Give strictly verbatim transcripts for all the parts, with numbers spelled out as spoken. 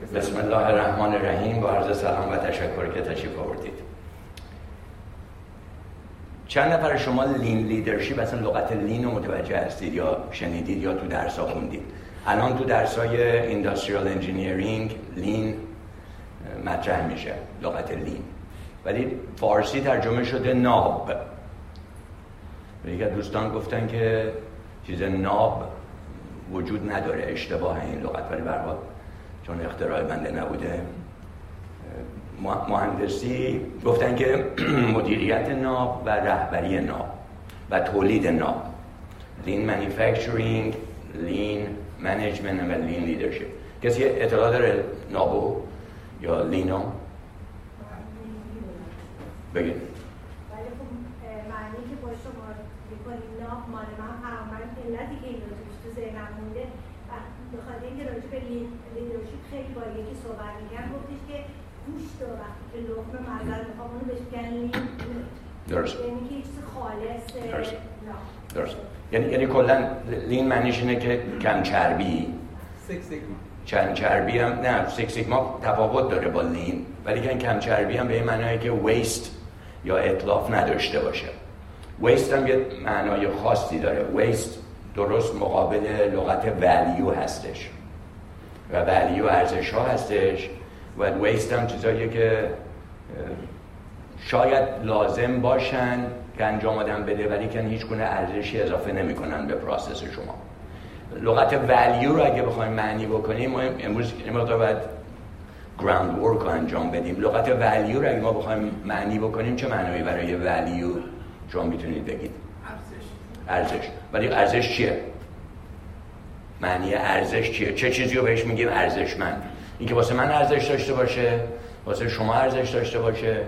بسم الله الرحمن الرحیم. با عرض سلام و تشکر که تشریف آوردید. چند نفر شما لین لیدرشپ، اصلا لغت لین رو متوجه هستید یا شنیدید یا تو درس ها خوندید؟ الان تو درس های اینداستریال انجینیرینگ لین مطرح میشه، لغت لین، ولی فارسی ترجمه شده ناب. یکی از دوستان گفتن که چیز ناب وجود نداره، اشتباه این لغت، ولی به هر حال چون اختراع بنده نبوده، مهندسی گفتن که مدیریت ناب و رهبری ناب و تولید ناب، لین مانیفکتچرینگ، لین منیجمنت و لین لیدرشپ. کسی اطلاع داره نابو یا لینو؟ بگید. ولی خب معنی که با شما میکنیم ناب مال من همون علتی که این رو تو ذهنم مونده بخاطر اینکه راجع به لیدرشپ خیلی با یکی صحبت می‌کردم، گفتش که گوشت رو وقتی که لقمه معذرت می‌خوام اونو بهش میگن لین. درست. یعنی که چیز خالصه. درست. درست. یعنی یعنی کلا لین معنیش اینه که کم چربی. سیکس سیگما. چند چربی هم نه، سیکس سیگما تفاوت داره با لین، ولی که کم چربی هم به این معنیه که ویست یا اتلاف نداشته باشه. ویست هم یه معنای خاصی داره. ویست درست مقابل لغت ولیو هستش و ولیو ارزش ها هستش و ویست هم چیزاییه که شاید لازم باشن که انجام آدم بده ولی که هیچ گونه ارزشی اضافه نمی کنن به پروسس شما. لغت ولیو رو اگه بخوایم معنی بکنیم، ما امروز این مقدار باید گراوند ورک رو انجام بدیم. لغت ولیو رو اگه ما بخوایم معنی بکنیم چه معنی برای ولیو شما میتونید بگید؟ ارزش. ارزش. ولی ارزش چیه؟ معنی ارزش چیه؟ چه چیزی رو بهش میگیم ارزشمند؟ این که واسه من ارزش داشته باشه، واسه شما ارزش داشته باشه.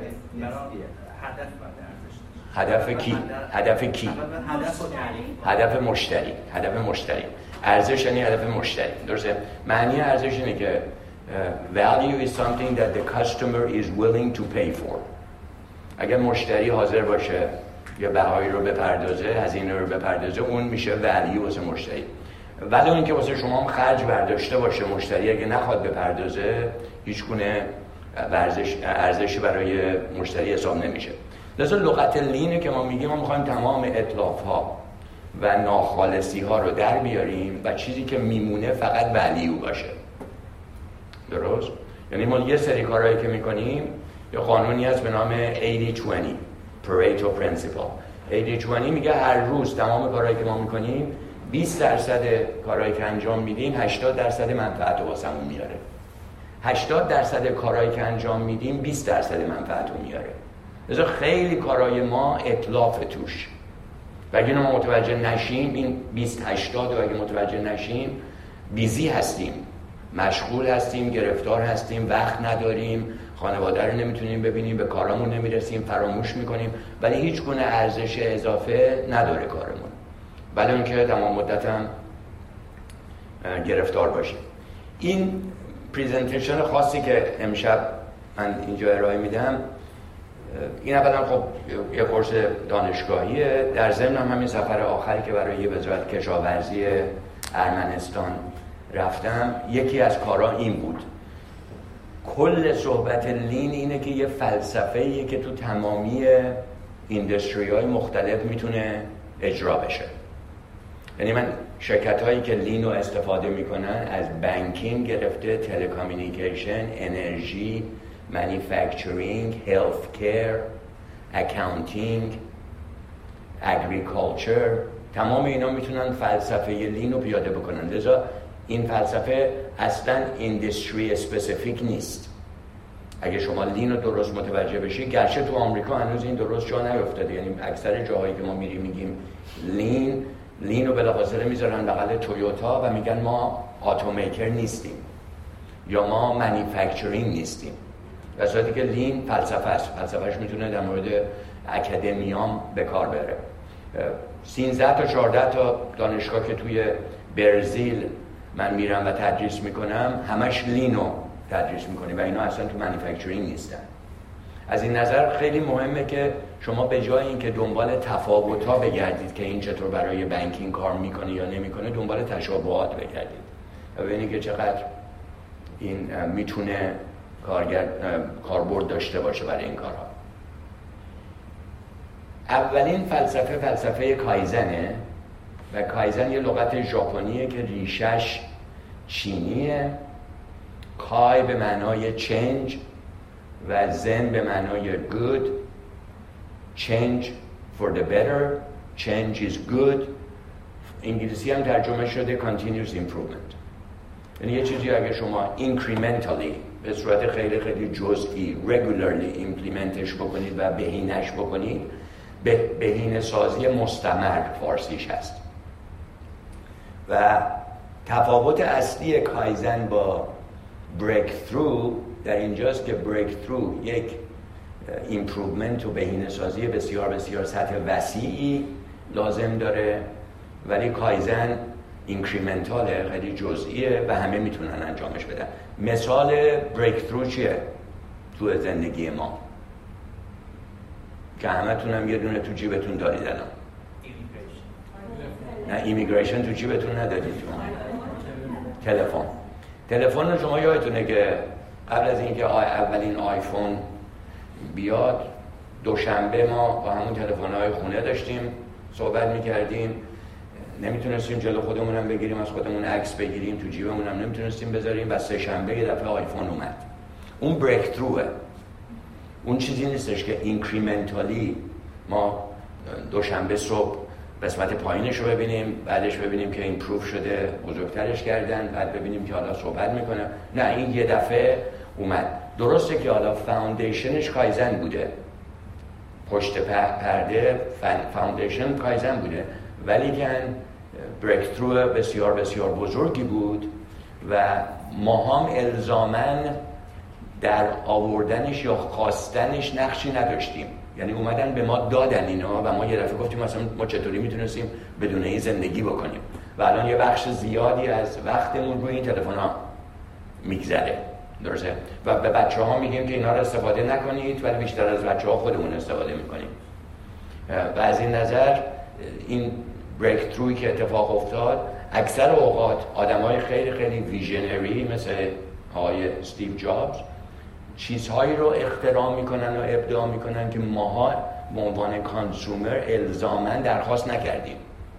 هدف کی؟ هدف کی؟ هدف مشتری. هدف مشتری. ارزش یعنی هدف مشتری. درسته؟ معنی ارزش اینه که uh, value is something that the customer is willing to pay for. اگر مشتری حاضر باشه یا بهایی رو بپردازه، هزینه رو بپردازه، اون میشه ولیو واسه مشتری. ولی اون که واسه شما هم خرج برداشته باشه، مشتری اگه نخواد بپردازه، هیچ گونه ارزش ارزشی برای مشتری حساب نمیشه. لذا لغت لینه که ما میگیم، ما میخوایم تمام اتلاف ها و ناخالصی ها رو در بیاریم و چیزی که میمونه فقط ولیو باشه. درست؟ یعنی ما یه سری کارهایی که میکنیم، یه قانونی هست به نام هشتاد بیست Pareto Principle. هشتاد بیست میگه هر روز تمام کارهایی که ما میکنیم بیست درصد کارهایی که انجام میدیم هشتاد درصد منفعت رو واسمون میاره. هشتاد درصد کارهایی که انجام میدیم بیست درصد منفعت رو میاره. لذا خیلی کارهای ما اتلاف توش و اگه ما متوجه نشیم، این بیست هشتاد رو اگه متوجه نشیم، بیزی هستیم، مشغول هستیم، گرفتار هستیم، وقت نداریم، خانواده رو نمیتونیم ببینیم، به کارامون نمیرسیم، فراموش میکنیم، ولی هیچ گونه ارزش اضافه نداره کارمون، ولی اون که تمام مدت هم گرفتار باشیم. این پریزنتیشن خاصی که امشب من اینجا ارائه میدم، این اولا خب یه کورس دانشگاهیه، در ضمن هم همین سفر آخری که برای وزارت کشاورزی ارمنستان رفتم، یکی از کارها این بود. کل صحبت لین اینه که یه فلسفه‌ایه که تو تمامی اینداستری‌های مختلف میتونه اجرا بشه. یعنی من شرکت‌هایی که لین رو استفاده میکنن، از بانکینگ گرفته، تلکامیونیکیشن، انرژی، مانیفکتچرینگ، هلث کیر، اکاونتینگ، اگریکالچر، تمام اینا میتونن فلسفه لین رو پیاده بکنن. لذا این فلسفه اصلا اینداستری اسپسیفیک نیست. اگه شما لین رو درست متوجه بشید، گرچه تو آمریکا هنوز این درست جا نیفتاده، یعنی اکثر جاهایی که ما میریم میگیم لین، لین رو بلافاصله میذارن بغل تویوتا و میگن ما اتومیکر نیستیم یا ما مانیفکتچرینگ نیستیم. در صورتی که لین فلسفه است. فلسفهش میتونه در مورد اکادمیام به کار بره. سیزده تا چهارده تا دانشگاه که توی برزیل من میرم و تدریس میکنم، همش لینو تدریس میکنیم و اینا اصلا تو مانیفکتچرینگ نیستن. از این نظر خیلی مهمه که شما به جای اینکه دنبال تفاوت‌ها بگردید که این چطور برای بانکینگ کار میکنه یا نمیکنه، دنبال تشابهات بگردید و ببینید که چقدر این میتونه کارگر کاربرد داشته باشه برای این کارها. اولین فلسفه فلسفه کایزنه و کایزن یه لغت ژاپنیه که ریشش چینیه. کای به معنای change و زن به معنای good. change for the better, change is good. انگلیسی هم ترجمه شده continuous improvement. یعنی یه چیزی اگه شما incrementally به صورت خیلی خیلی جزئی regularly implementش بکنید و بهینش بکنید، به بهینه سازی مستمر فارسیش هست. و تفاوت اصلی کایزن با breakthrough در اینجاست که breakthrough یک improvement و بهینه سازی بسیار بسیار سطح وسیعی لازم داره، ولی کایزن اینکریمنتاله، خیلی جزئیه و همه میتونن انجامش بدن. مثال breakthrough چیه تو زندگی ما که همه تونم یه دونه تو جیبتون دارید الان؟ نه ایمیگریشن تو جیبتون ندارید. تلفن تلفن رو شما یادتونه که قبل از اینکه اولین آیفون بیاد دوشنبه ما با همون تلفن‌های خونه داشتیم صحبت می‌کردیم، نمیتونستیم جلو خودمونم بگیریم، از خودمون عکس بگیریم، تو جیبمون هم نمیتونستیم بذاریم و سه شنبه یه دفعه آیفون اومد. اون بریک تروه. اون چیزی نیستش که اینکریمنتالی ما دوشنبه صبح قسمت پایینش رو ببینیم، بعدش ببینیم که ایمپروو شده، بزرگترش کردن، بعد ببینیم که حالا صحبت میکنه. نه، این یه دفعه اومد. درسته که حالا فاوندیشنش کایزن بوده، پشت پرده فاوندیشن کایزن بوده، ولی که بریک ترو بسیار بسیار بزرگی بود و ما هم الزاماً در آوردنش یا خواستنش نقشی نداشتیم. یعنی اومدن به ما دادن اینا و ما یه دفعه گفتیم مثلا ما چطوری میتونستیم بدون این زندگی بکنیم و الان یه بخش زیادی از وقتمون روی این تلفن ها میگذره. درسته؟ و به بچه ها میگیم که اینا رو استفاده نکنید، ولی بیشتر از بچه ها خودمون استفاده میکنیم. و از این نظر این بریک تروی که اتفاق افتاد، اکثر اوقات آدمای خیلی خیلی ویژنری مثل آقای استیو جابز چیزهایی رو اختراع میکنن و ابداع میکنن که ماها به عنوان کانسومر الزاماً درخواست نکردیم.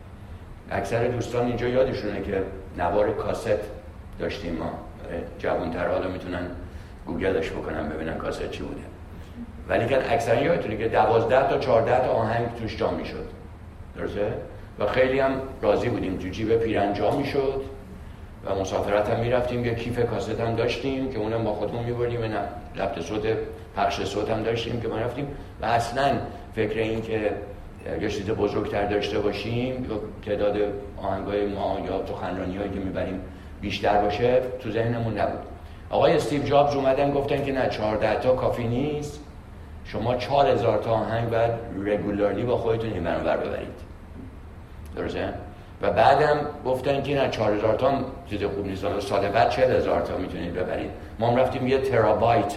اکثر دوستان اینجا یادشونه که نوار کاست داشتیم ما، جوان‌ترها حالا میتونن گوگلش بکنن ببینن کاست چی بوده، ولی که اکثر یادتونه که دوازده تا چهارده تا آهنگ توش جا میشد. درسته؟ و خیلی هم راضی بودیم، تو جیب پیرن جا میشد و مسافرت هم میرفتیم، یه کیف کاست هم داشتیم که اونم با خودمون میبردیم، نه ضبط صوت پخش صوت هم داشتیم که ما رفتیم و اصلا فکر این که یه چیز بزرگتر داشته باشیم یا تعداد آهنگای ما یا سخنرانی‌هایی که میبریم بیشتر باشه تو ذهنمون نبود. آقای استیو جابز اومدن گفتن که نه چهارده تا کافی نیست، شما چهار هزار تا آهنگ باید رگولارلی با خودتون این برنامه ببرید. درسته؟ و بعدم گفتن که نه چهار هزار تا چیز خوب نیست، سال بعد چهل هزار تا میتونید ببرید. ما هم رفتیم یه ترابایت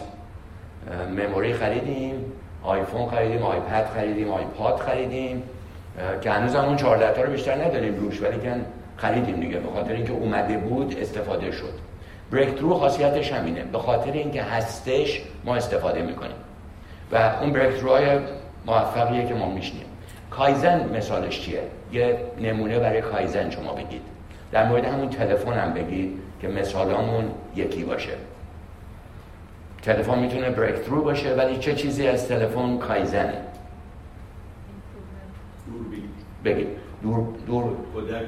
مموری خریدیم، آیفون خریدیم، آیپد خریدیم، آیپاد خریدیم که هنوز هم اون چهارده تا رو بیشتر نداریم روش، ولی که خریدیم دیگه به خاطر اینکه اومده بود استفاده شد. بریک ترو خاصیتش همینه، به خاطر اینکه هستش ما استفاده میکنیم و اون بریک تروهای موفقیه که ما میشنیم. کایزن مثالش چیه؟ یه نمونه برای کایزن شما بگید. در مورد همون تلفن هم بگید که مثالامون یکی باشه. تلفن میتونه بریک ترو باشه، ولی چه چیزی از تلفن کایزنه؟ بگید. دور دور کودک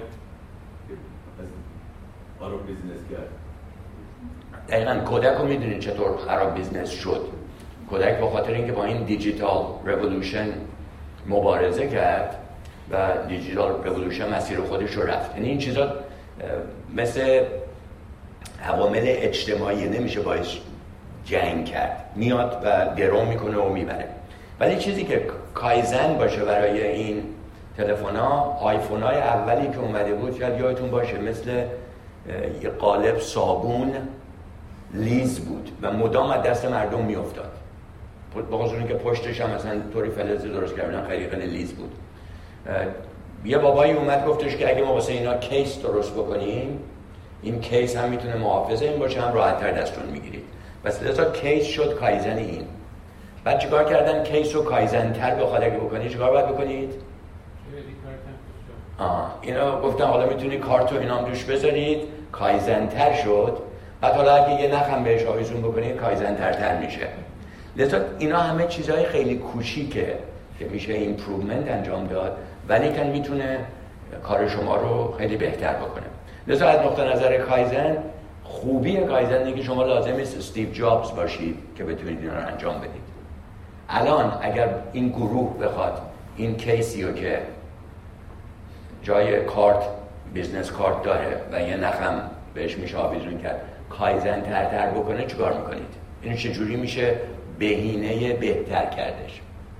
خراب بیزنس کرد. دقیقاً کودک رو میدونید چطور خراب بیزنس شد؟ کودک به خاطر اینکه با این دیجیتال رولوشن مبارزه کرد و دیجیتال رولوشن مسیر خودش رو رفت. یعنی این چیزا مثل عوامل اجتماعی نمیشه باعث جنگ کرد، میاد و درو میکنه و میبره. ولی چیزی که کایزن باشه برای این تلفن‌ها، آیفون‌های اولی که اومده بود شاید یادتون باشه مثل یه قالب صابون لیز بود و مدام از دست مردم میافتاد. با خصوصی که پشتش هم مثلا طوری فلزی درست کردن خیلی خیلی لیز بود. یه بابایی اومد گفتش که اگه ما واسه اینا کیس درست بکنیم، این کیس هم میتونه محافظ این باشه، هم راحت تر دستون میگیرید. بس لذا کیس شد کایزن این. بعد چیکار کردن؟ کیس رو کایزن تر بخواد اگه بکنید چیکار باید بکنید؟ آه اینا گفتن حالا میتونید کارت و اینا هم دوش بذارید، کایزن تر شد. بعد حالا اگه یه نخم بهش آویزون بکنید کایزن تر تر میشه. لذا اینا همه چیزهای خیلی کوچیکه که میشه ایمپروومنت انجام داد، ولی که میتونه کار شما رو خیلی بهتر بکنه. لذا از نقطه نظر کایزن، خوبی کایزن اینه که شما لازم نیست استیو جابز باشید که بتونید اینا رو انجام بدید. الان اگر این گروه بخواد این کیسی رو که جای کارت بیزنس کارت داره و یه نخم بهش میشه آویزون کرد کایزن تر تر بکنه چیکار میکنید؟ این چجوری میشه بهینه بهتر کردش؟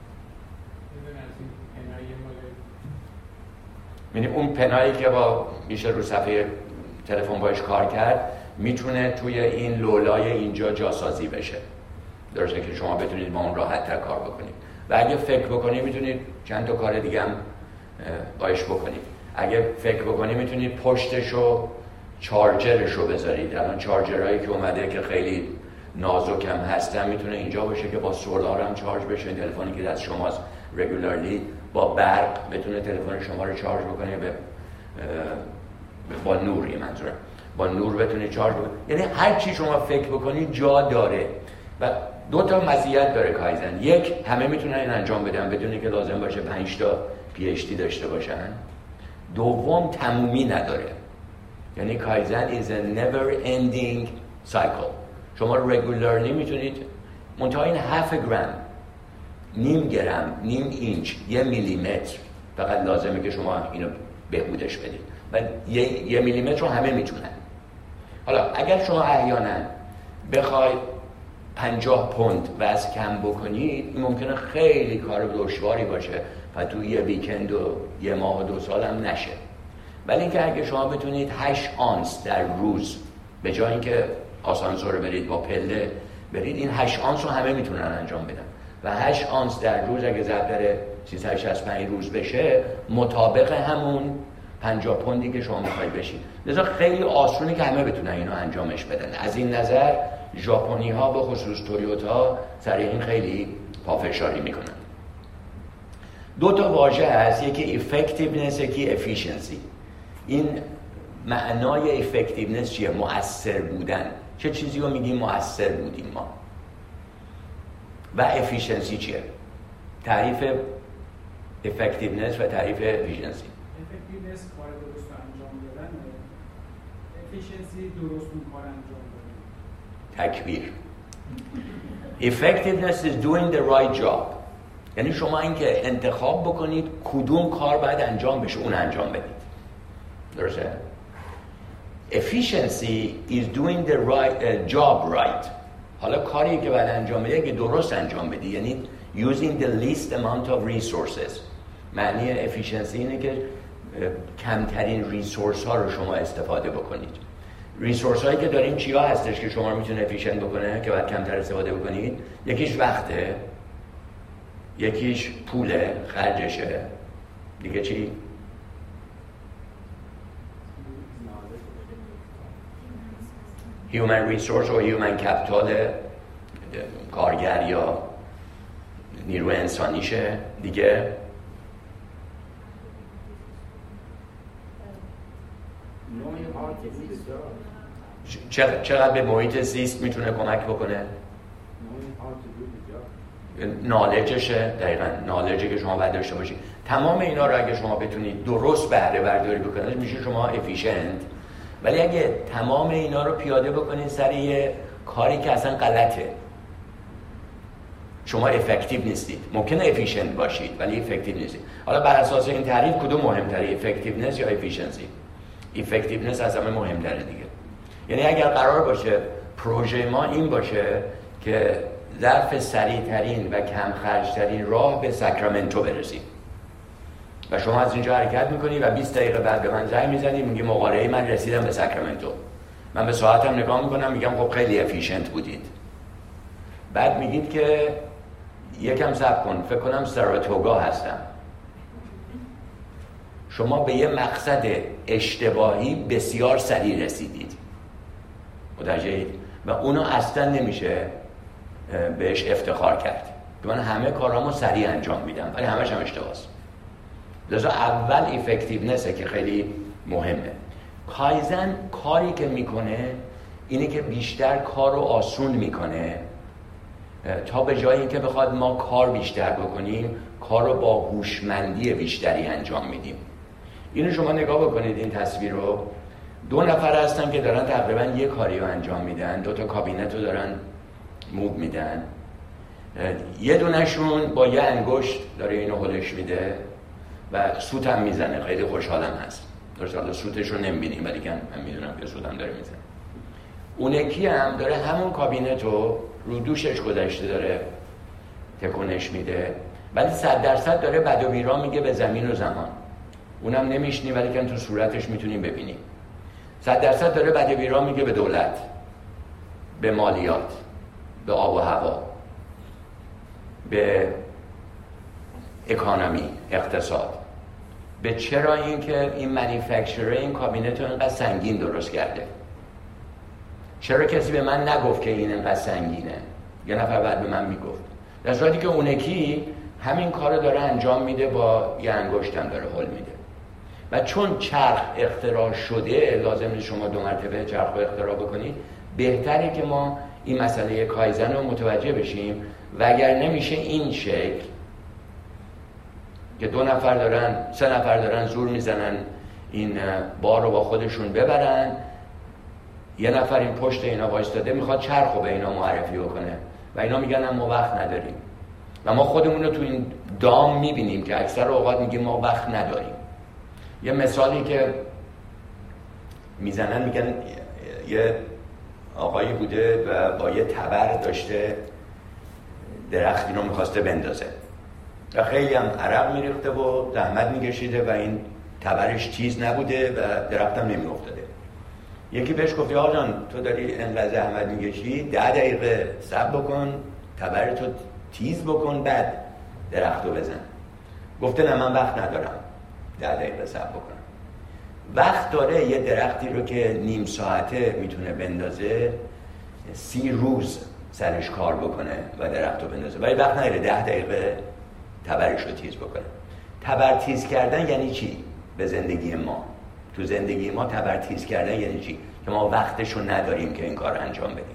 یعنی اون پنایی که با میشه رو صفحه تلفن باش کار کرد میتونه توی این لولای اینجا جاسازی بشه، درسته که شما بتونید با اون راحت تر کار بکنید. و اگه فکر بکنید میتونید چند تا کار دیگه هم باش بکنید. اگه فکر بکنید میتونید پشتش و چارجرش رو بذارید. الان چارجرهایی که اومده که خیلی نازک هم هستن میتونه اینجا باشه که با سولار هم چارج بشه. تلفنی که دست شماست رگولارلی با برق بتونه تلفن شما رو چارج بکنه، به با نور، یه منظورم با نور بتونه چارج بکنه. یعنی هر چی شما فکر بکنید جا داره. و دو تا مزیت داره کایزن. یک، همه میتونن این انجام بدن بدون که لازم باشه پنج تا پی اچ دی داشته باشن. دوم، تمومی نداره. یعنی کایزن is a never ending cycle. شما رگولارلی میتونید منتها این هفت گرم، نیم گرم، نیم اینچ، یه میلیمتر فقط لازمه که شما اینو بهبودش بدید و یه, یه میلیمتر رو همه میتونن. حالا اگر شما احیانا بخواید پنجاه پوند وزن کم بکنید این ممکنه خیلی کار دشواری باشه و تو یه ویکند و یه ماه و دو سال هم نشه. ولی اینکه اگه شما بتونید هشت آنس در روز به جای اینکه آسانسور برید با پله برید، این هشت آنس رو همه میتونن انجام بدن و هشت آنس در روز اگه ضرب در سیصد و شصت و پنج روز بشه مطابق همون پنجاه پوندی که شما میخواید بشید. لذا خیلی آسونه که همه بتونن اینو انجامش بدن. از این نظر ژاپنی ها به خصوص تویوتا سر این خیلی پافشاری میکنن. دو تا واژه هست، یکی effectiveness یکی efficiency. این معنای effectiveness چیه؟ مؤثر بودن. چه چیزی رو میگیم مؤثر بودیم ما؟ و efficiency چیه؟ تعریف effectiveness و تعریف efficiency. effectiveness کار درست انجام دادن، efficiency درست اون کار انجام دادن. تکبیر. Effectiveness is doing the right job. یعنی شما اینکه انتخاب بکنید کدوم کار باید انجام بشه اون انجام بدید. درسته؟ Efficiency is doing the right uh, job right. حالا کاری که باید انجام بدی اگه درست انجام بدی، یعنی using the least amount of resources. معنی efficiency اینه که کمترین ریسورس ها رو شما استفاده بکنید. ریسورس هایی که داریم چیا هستش که شما رو میتونه efficient بکنه که باید کمتر استفاده بکنید؟ یکیش وقته، یکیش پوله، خرجشه، دیگه چی؟ human resource و human capital کارگر یا نیرو انسانیشه، دیگه چقدر به محیط زیست میتونه کمک بکنه؟ نالجشه. دقیقاً نالجه که شما باید داشته باشید. تمام اینا رو اگه شما بتونید درست بهره برداری بکنید میشه شما افیشنت. ولی اگه تمام اینا رو پیاده بکنید سر یه کاری که اصلا غلطه، شما افکتیو نیستید. ممکنه افیشنت باشید ولی افکتیو نیستید. حالا بر اساس این تعریف کدوم مهمتره، افکتیونس یا افیشنسی؟ افکتیونس از همه مهمتره دیگه. یعنی اگر قرار باشه پروژه ما این باشه که ظرف سریعترین و کم خرجترین راه به ساکرامنتو برسیم و شما از اینجا حرکت میکنی و بیست دقیقه بعد به من زنگ میزنی میگی مقاله‌ای من رسیدم به ساکرامنتو، من به ساعتم نگاه میکنم میگم خب خیلی افیشنت بودید. بعد میگید که یکم صبر کن فکر کنم ساراتوگا هستم. شما به یه مقصد اشتباهی بسیار سریع رسیدید، متوجهید؟ و اونو اصلا نمیشه بهش افتخار کرد که من همه کارامو سریع انجام میدم، ولی همش هم اشتباهست. لذا اول افکتیونسه که خیلی مهمه. کایزن کاری که میکنه اینه که بیشتر کار رو آسون میکنه تا به جای اینکه بخواد ما کار بیشتر بکنیم، کار رو با هوشمندی بیشتری انجام میدیم. اینو شما نگاه بکنید، این تصویر رو. دو نفر هستن که دارن تقریبا یک کاری رو انجام میدن، دو تا کابینت رو دارن موو میدن. یه دونشون با یه انگشت داره اینو هلش میده و سوت هم میزنه، خیلی خوشحالم هست. درست حالا سوتش رو نمیبینیم ولی من میدونم که سوت هم داره میزنه. اون یکی هم داره همون کابینت رو رو دوشش گذاشته داره تکونش میده، ولی صد درصد داره بد و بیرا میگه به زمین و زمان. اونم نمیشنی ولی که تو صورتش میتونیم ببینیم. صد درصد داره بد و بیرا میگه به دولت، به مالیات، به آب و هوا، به اکانومی، اقتصاد. به چرا اینکه این مانیفکتچرر این کابینت رو اینقدر سنگین درست کرده؟ چرا کسی به من نگفت که این اینقدر سنگینه؟ یه نفر بعد به من میگفت. در صورتی که اون یکی همین کارو داره انجام میده، با یه انگشتم داره هل میده. و چون چرخ اختراع شده، لازم نیست شما دو مرتبه چرخ رو اختراع بکنید. بهتره که ما این مسئله کایزن رو متوجه بشیم، وگر نمیشه این شکل که دو نفر دارن، سه نفر دارن زور میزنن این بار رو با خودشون ببرن، یه نفر این پشت اینا وایستاده میخواد چرخ رو به اینا معرفی بکنه و اینا میگن ما وقت نداریم. و ما خودمون رو تو این دام میبینیم که اکثر اوقات میگیم ما وقت نداریم. یه مثالی که میزنن، میگن یه آقایی بوده و با یه تبر داشته درختی رو میخواسته بندازه و خیلی هم عرق میریخته و زحمت میکشیده و این تبرش تیز نبوده و درخت هم نمیافتاده. یکی بهش گفت آقا جان تو داری انقدر زحمت میکشی، ده دقیقه صبر بکن، تبرتو تیز بکن، بعد درختو بزن. گفته نه من وقت ندارم ده دقیقه صبر بکنم. وقت داره یه درختی رو که نیم ساعته میتونه بندازه سی روز سرش کار بکنه و درختو بندازه، ولی وقت نداره ده دقیقه تبرش رو تیز بکنه. تبر تیز کردن یعنی چی؟ به زندگی ما، تو زندگی ما تبر تیز کردن یعنی چی؟ که ما وقتشو نداریم که این کار رو انجام بدیم.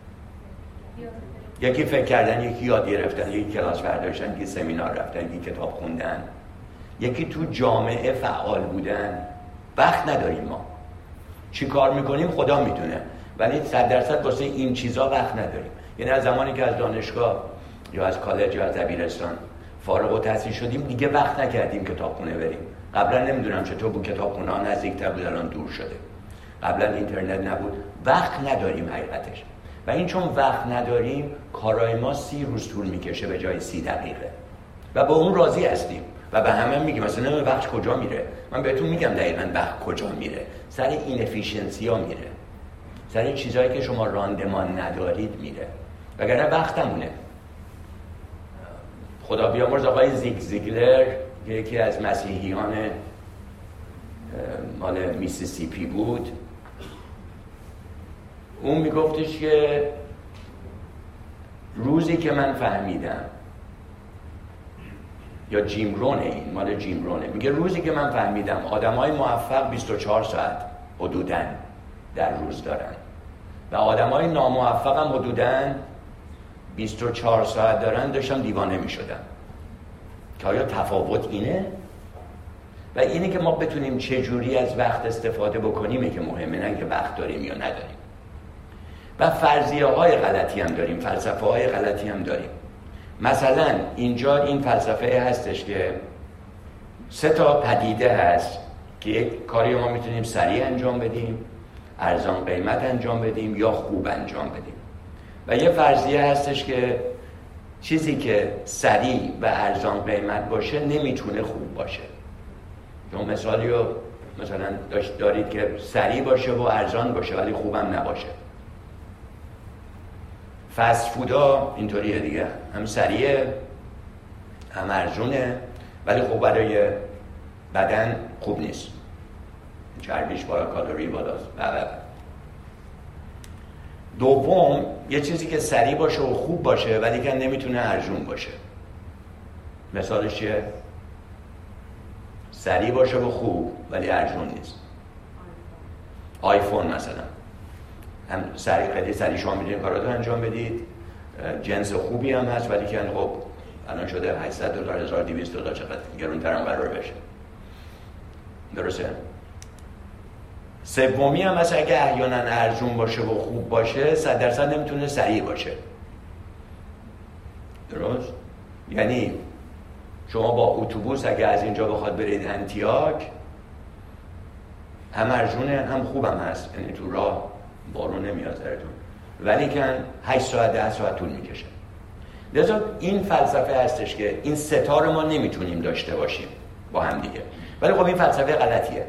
یکی فکر کردن، یکی یاد گرفتن، یکی کلاس برداشتن، یکی سمینار رفتن، یکی کتاب خوندن، یکی تو جامعه فعال بودن. وقت نداریم ما. چی کار میکنیم خدا میدونه، ولی صد درصد واسه این چیزا وقت نداریم. یعنی از زمانی که از دانشگاه یا از کالج یا از دبیرستان فارغ التحصیل شدیم دیگه وقت نکردیم کتابخونه بریم. قبلا نمیدونم چطور بود، کتابخونه ها نزدیکتر بود، الان دور شده. قبلا اینترنت نبود. وقت نداریم حقیقتش. و این چون وقت نداریم کارهای ما سی روز طول میکشه به جای سی دقیقه و با اون راضی هستیم و به همه میگیم مثلا وقت کجا میره. من بهتون میگم دقیقاً وقت کجا میره. سر اینفیشنسی ها میره، سر چیزایی که شما راندمان ندارید میره، وگرنه وقتمونه. خدا بیامرز آقای زیگ زیگلر که یکی از مسیحیان مال میسیسیپی بود، اون میگفتش که روزی که من فهمیدم، یا جیم رونه، این مال جیم رونه، میگه روزی که من فهمیدم آدمای موفق بیست و چهار ساعت حدوداً در روز دارن و آدمای ناموفق هم حدوداً بیست و چهار ساعت دارن، داشتم دیوانه میشدم که آیا تفاوت اینه؟ و اینه که ما بتونیم چجوری از وقت استفاده بکنیم که مهمه، نه که وقت داریم یا نداریم. و فرضیه های غلطی هم داریم، فلسفه های غلطی هم داریم. مثلا اینجا این فلسفه هستش که سه تا پدیده هست که یک کاری ما میتونیم سریع انجام بدیم، ارزان قیمت انجام بدیم یا خوب انجام بدیم. و یه فرضیه هستش که چیزی که سریع و ارزان قیمت باشه نمیتونه خوب باشه. شما مثالی رو مثلا دارید که سریع باشه و ارزان باشه ولی خوبم نباشه. فست فودا اینطوریه دیگه، هم سریعه هم ارزونه ولی خب برای بدن خوب نیست، چربیش بالا، کالری بالاست. دوم، یه چیزی که سریع باشه و خوب باشه ولی که نمیتونه ارزون باشه. مثالش چیه؟ سریع باشه و خوب ولی ارزون نیست. آیفون مثلا، هم سریع خیلی سریع شما میتونید کاراتو انجام بدید، جنس خوبی هم هست ولی که خب الان شده هشتصد دلار، هزار و دویست دلار، چقدر گرونتر هم قرار بشه. درسته؟ سومی هم مثلا اگه احیانا ارزون باشه و خوب باشه صد درصد نمیتونه سریع باشه. درست؟ یعنی شما با اتوبوس اگه از اینجا بخواد برید انتیاک، هم ارزونه هم خوبم هست، یعنی تو راه بارون نمیاد سرتون، ولی که هشت ساعت ده ساعت طول میکشه. لذا این فلسفه هستش که این ستا رو ما نمیتونیم داشته باشیم با هم دیگه. ولی خب این فلسفه غلطیه.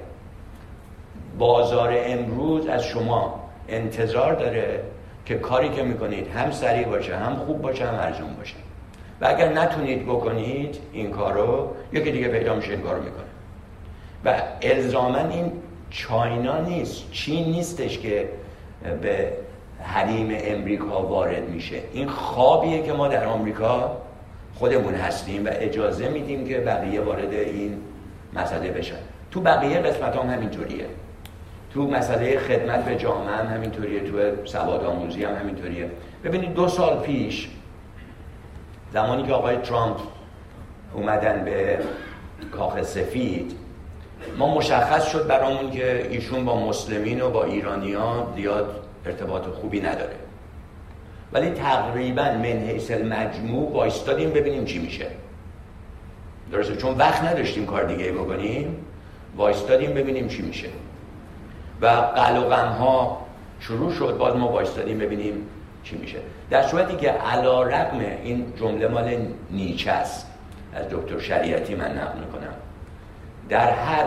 بازار امروز از شما انتظار داره که کاری که میکنید هم سریع باشه، هم خوب باشه، هم ارزون باشه. و اگر نتونید بکنید این کارو، یکی دیگه پیدا میشه این کارو میکنه. و الزاما این چاینا نیست، چین نیستش که به حریم امریکا وارد میشه. این خوابیه که ما در آمریکا خودمون هستیم و اجازه میدیم که بقیه وارد این مسئله بشن. تو بقیه قسمت هم همینطوریه. تو مسئله خدمت به جامعه هم همینطوریه، تو سواد آموزی هم همینطوریه. ببینید دو سال پیش زمانی که آقای ترامپ اومدن به کاخ سفید، ما مشخص شد برامون که ایشون با مسلمین و با ایرانیان زیاد ارتباط خوبی نداره، ولی تقریبا من حیث المجموع وایستادیم ببینیم چی میشه. درسته؟ چون وقت نداشتیم کار دیگه بکنیم، وایستادیم ببینیم چی میشه و قل و غم ها شروع شد. باز ما وایستادیم ببینیم چی میشه. در صورتی که علی رغم این جمله مال نیچه است، از دکتر شریعتی من نقل میکنم، در هر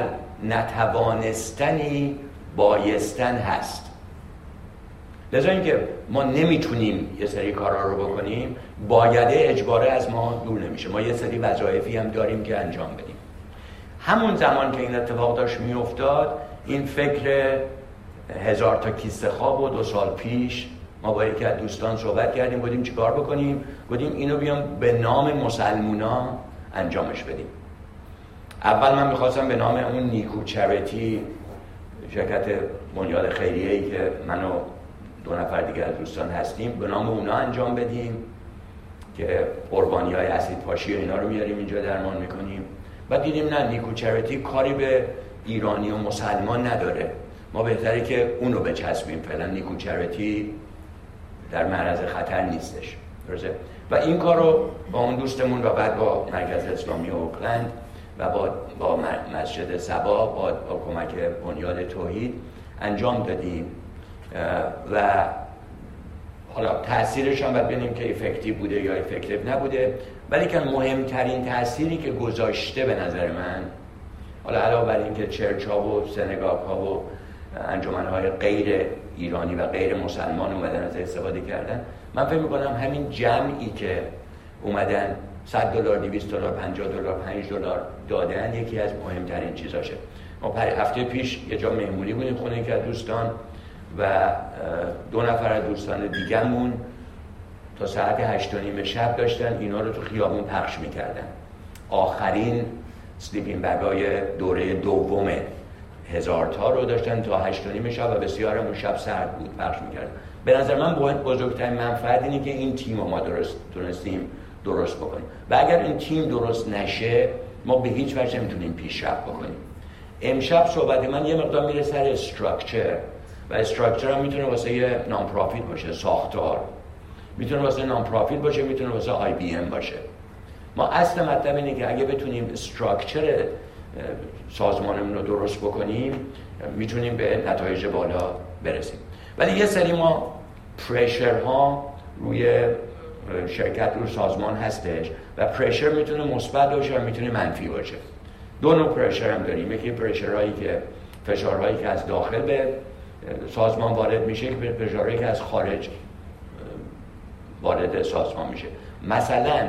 نتوانستنی بایستن هست. لذا اینکه ما نمیتونیم یه سری کارا رو بکنیم، بایده اجباره از ما دور نمیشه. ما یه سری وظایفی هم داریم که انجام بدیم. همون زمان که این اتفاق داشت میافتاد، این فکر هزار تا کیسه خواب و دو سال پیش ما با یکی از دوستان صحبت کردیم، بودیم چی کار بکنیم؟ بودیم اینو بیام به نام مسلمونا انجامش بدیم. اول من میخواستم به نام اون نیکو چریتی، شرکت بنیاد خیریه‌ای که من و دو نفر دیگه از دوستان هستیم، به نام اونا انجام بدیم که قربانی‌های اسید پاشی و اینا رو میاریم اینجا درمان میکنیم. بعد دیدیم نه، نیکو چریتی کاری به ایرانی و مسلمان نداره، ما بهتره که اونو بچسبیم. فعلا نیکو چریتی در معرض خطر نیستش. درسته؟ و این کارو با اون دوستمون و بعد با مرکز اسلامی اوکلند و با با مسجد سبا با, با کمک بنیاد توحید انجام دادیم و حالا تأثیرش هم باید ببینیم که افکتیو بوده یا افکتیو نبوده، ولی که مهمترین تأثیری که گذاشته به نظر من، حالا علاوه بر این که چرچ‌ها و سنگاگ‌ها و انجمن‌های غیر ایرانی و غیر مسلمان اومدن از استفاده کردن، من فکر می‌کنم همین جمعی که اومدن صد دلار، دویست دلار، پنجاه دلار، پنج دلار دادن یکی از مهمترین چیزاشه. ما پر هفته پیش یه جا مهمونی بودیم خونه که از دوستان و دو نفر از دوستان دیگه‌مون تا ساعت هشت و نیم شب داشتن اینا رو تو خیابون پخش می‌کردن. آخرین سلیپینگ بگای دوره دوم هزار تا رو داشتن تا هشت و نیم شب و بسیار اون شب سرد بود پخش می‌کردن. به نظر من بزرگترین منفعت اینه که این تیم رو ما درست تونستیم درست بکنیم و اگر این تیم درست نشه ما به هیچ وجه نمیتونیم پیشرفت بکنیم. امشب صحبت من یه مقدار میره سر استراکچر و استراکچر هم میتونه واسه یه نان پرافیت باشه، ساختار میتونه واسه نان پرافیت باشه، میتونه واسه آی بی ام باشه. ما اصل مطلب اینه که اگه بتونیم استراکچر سازمانمون رو درست بکنیم میتونیم به نتایج بالا برسیم. ولی یه سری ما پرشر ها روی شرکت رو سازمان هستش و پرشر میتونه مثبت باشه و میتونه منفی باشه. دو نوع پرشر هم داریم، یکی پرشرهایی که فشارهایی که از داخل به سازمان وارد میشه، که فشارهایی که از خارج وارد سازمان میشه. مثلا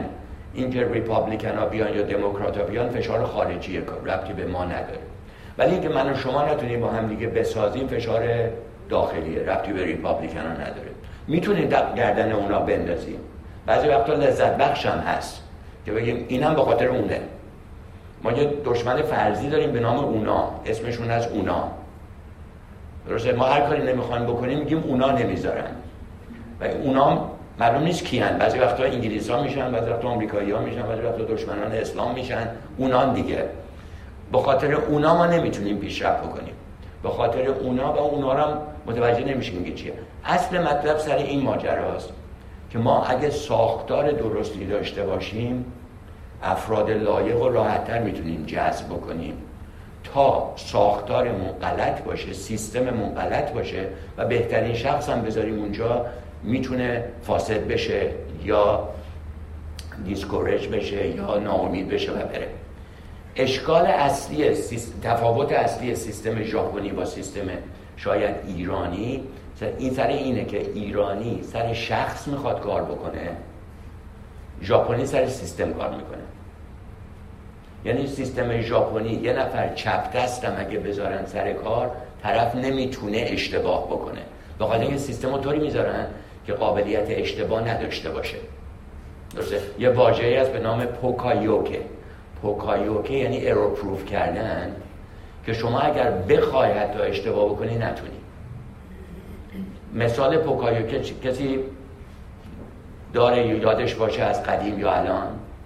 اینکه ریپابلیکن ها بیان یا دموکرات ها بیان فشار خارجیه، ربطی به ما نداره. ولی اینکه من و شما نتونیم با هم دیگه بسازیم فشار داخلیه، ربطی به ریپابلیکن ها نداره. میتونیم گردن اونا بندازیم، بعضی وقتا لذت بخش هم هست که بگیم اینم به خاطر اونه. ما یه دشمن فرضی داریم به نام اونا، اسمشون از اونا. درسته؟ ما هر کاری نمیخوایم بکنیم میگیم اونا نمیذارن و اونا معلوم نیست کیان. بعضی وقتا انگلیس ها میشن، بعضی وقتا آمریکایی ها میشن، بعضی وقتا دشمنان اسلام میشن. اونان دیگه به خاطر اونا ما نمیتونیم پیشرفت بکنیم، به خاطر اونا و اونا رو هم متوجه نمیشیم که چیه. اصل مطلب سر این ماجراست که ما اگه ساختار درستی داشته باشیم افراد لایق و راحت‌تر میتونیم جذب بکنیم تا ساختارمون غلط باشه، سیستممون غلط باشه و بهترین شخص هم بذاریم اونجا میتونه فاسد بشه یا دیسکورج بشه یا ناامید بشه و بره. اشکال اصلی تفاوت اصلی سیستم ژاپنی با سیستم شاید ایرانی این سر اینه که ایرانی سر شخص میخواد کار بکنه، ژاپنی سر سیستم کار میکنه. یعنی سیستم ژاپنی یه نفر چپ دستم اگه بذارن سر کار طرف نمیتونه اشتباه بکنه، به خاطر اینکه سیستم رو طوری میذارن که قابلیت اشتباه نداشته باشه. درسته؟ یه واژه‌ای هست به نام پوکایوکه. پوکایوکه یعنی ایرور پروف کردن، که شما اگر بخوای حتی اشتباه بکنی نتونی. مثال پوکایوکه کسی داره یادش باشه از قدیم یا الان؟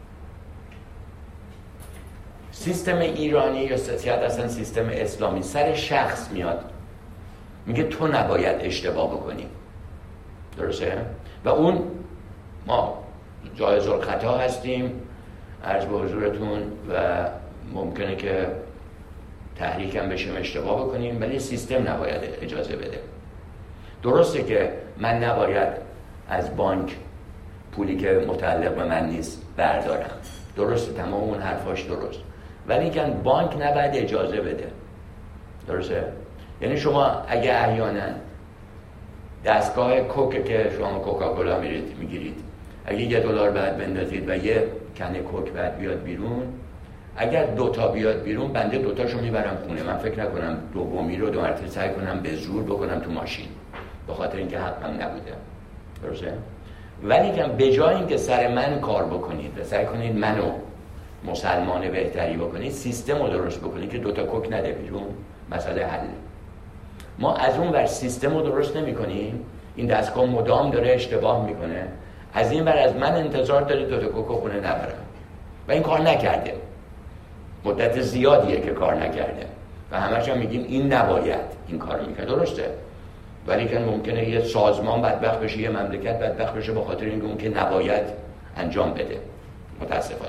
سیستم ایرانی یا سیاست اصلا سیستم اسلامی سر شخص میاد، میگه تو نباید اشتباه بکنی. درسته؟ و اون ما جایز الخطا هستیم عرض به حضورتون و ممکنه که تحریکم بشیم اشتباه بکنیم، ولی سیستم نباید اجازه بده. درسته که من نباید از بانک پولی که متعلق به من نیست بردارم، درسته، تمام اون حرفاش درست، ولی که بانک نباید اجازه بده. درسته؟ یعنی شما اگه احیانا دستگاه کوک که شما کوکاکولا میرید میگیرید، اگه یه دلار بعد بندازید و یه کنه کوک بعد بیاد بیرون، اگر دوتا بیاد بیرون بنده دوتاشو میبرم خونه. من فکر نکنم دومی رو دو مرتبه سعی کنم به زور بکنم تو ماشین، به خاطر اینکه حقم نبوده. درسته؟ ولی که به جای اینکه سر من کار بکنید و سعی کنید منو مسلمان بهتری بکنید، سیستم رو درست بکنید که دوتا کوک نده بیرون، مسئله حل. ما از اون ور سیستم رو درست نمی کنیم، این دستگاه مدام داره اشتباه میکنه، از این ور از من انتظار دارید دوتا کوک رو خونه نبرم و این کار نکرده. مدت زیادیه که کار نکرده و همش هم میگیم این نباید این کار میکرد. درسته؟ ولی که ممکنه یه سازمان بدبخت بشه، یه مملکت بدبخت بشه به خاطر اینکه اون که نباید انجام بده، متاسفانه.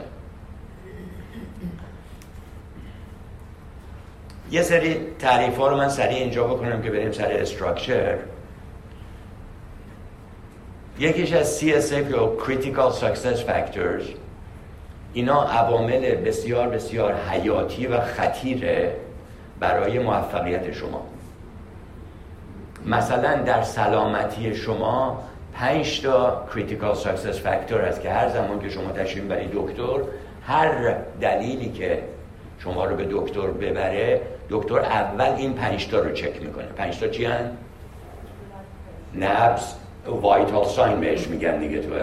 یه سری تعریف ها رو من سریع اینجا بکنم که بریم سر استراکچر. یکیش از سی اس اف یا Critical Success Factors، اینا عوامل بسیار بسیار حیاتی و خطیره برای موفقیت شما. مثلا در سلامتی شما پنج تا Critical Success Factor هست که هر زمان که شما تشریف ببرید دکتر، هر دلیلی که شما رو به دکتر ببره، دکتر اول این پنج تا رو چک میکنه. پنج تا چی هن؟ نبض، وایتال ساین بهش میگن دیگه تو،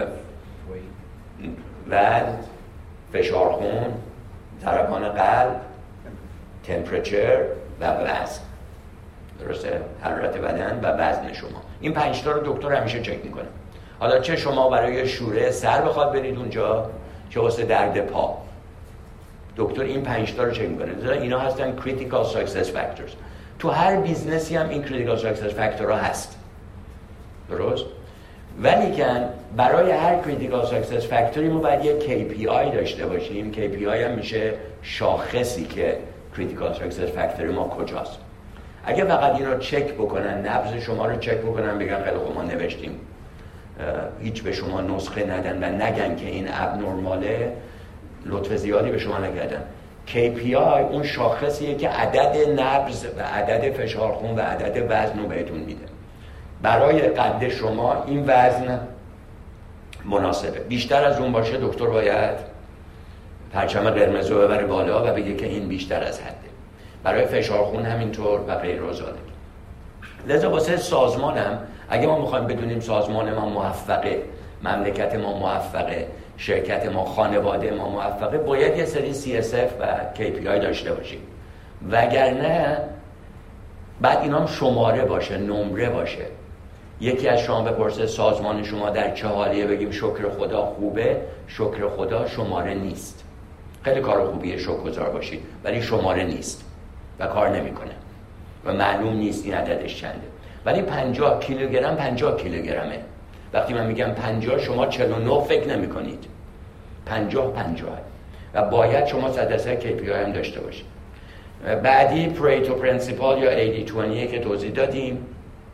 و فشار خون، ضربان قلب، تمپرچر و وزن. درسته؟ حرارت بدن و وزن شما. این پنج تا رو دکتر همیشه چک میکنه. حالا چه شما برای شوره سر بخواد برید اونجا، چه واسه درد پا، دکتر این پنج تا رو چک میکنه. اینا هستن Critical Success Factors. تو هر بیزنسی هم این Critical Success Factor ها هست. درست؟ ولی که برای هر Critical Success Factory ما باید یک کی پی آی داشته باشیم. کی پی آی هم میشه شاخصی که Critical Success Factory ما کجاست. اگه فقط این رو چک بکنن، نبض شما رو چک بکنن، بگن خیلی خوب ما نوشتیم، هیچ به شما نسخه ندن و نگن که این ابنورماله، لطف زیادی به شما نکردن. کی پی آی اون شاخصیه که عدد نبض و عدد فشار خون و عدد وزن رو بهتون میده. برای قد شما این وزن مناسبه. بیشتر از اون باشه دکتر باید پرچم قرمز رو ببره بالا و بگه که این بیشتر از حده. برای فشار خون همینطور و غیر و ذالک. لذا واسه سازمانم اگه ما میخوایم بدونیم سازمان ما موفقه، مملکت ما موفقه، شرکت ما، خانواده ما موفقه، باید یه سری سی اس اف و کی پی آی داشته باشیم. وگرنه بعد اینا هم شماره باشه، نمره باشه. یکی از شما بپرسه سازمان شما در چه حالیه، بگیم شکر خدا خوبه. شکر خدا شماره نیست. خیلی کار خوبیه شکرگزار باشید، ولی شماره نیست و کار نمیکنه و معلوم نیست این عددش چنده. ولی پنجاه کیلوگرم پنجاه کیلوگرمه. وقتی من میگم پنجاه شما چهل و نه فکر نمی کنید. پنجاه پنجاه و باید شما صد درصد کی پی آی هم داشته باشید. بعدی پریتو پرینسیپال یا ایدی بیست که توضیح دادیم.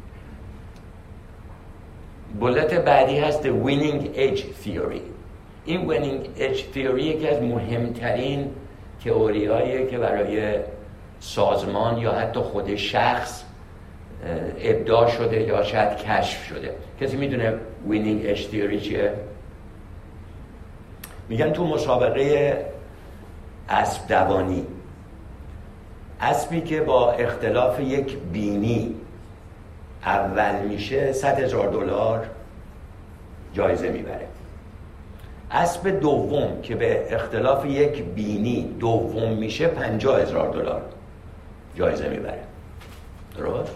بولت بعدی هست The Winning Edge Theory. این Winning Edge Theory یکی از مهمترین تئوریاییه که برای سازمان یا حتی خود شخص ابداع شده یا شاید کشف شده. کسی میدونه Winning Edge Theory چیه؟ میگن تو مسابقه اسب دوانی، اسبی که با اختلاف یک بینی اول میشه صد هزار دلار جایزه میبره. اسب دوم که به اختلاف یک بینی دوم میشه پنجاه هزار دلار جایزه میبره. درست؟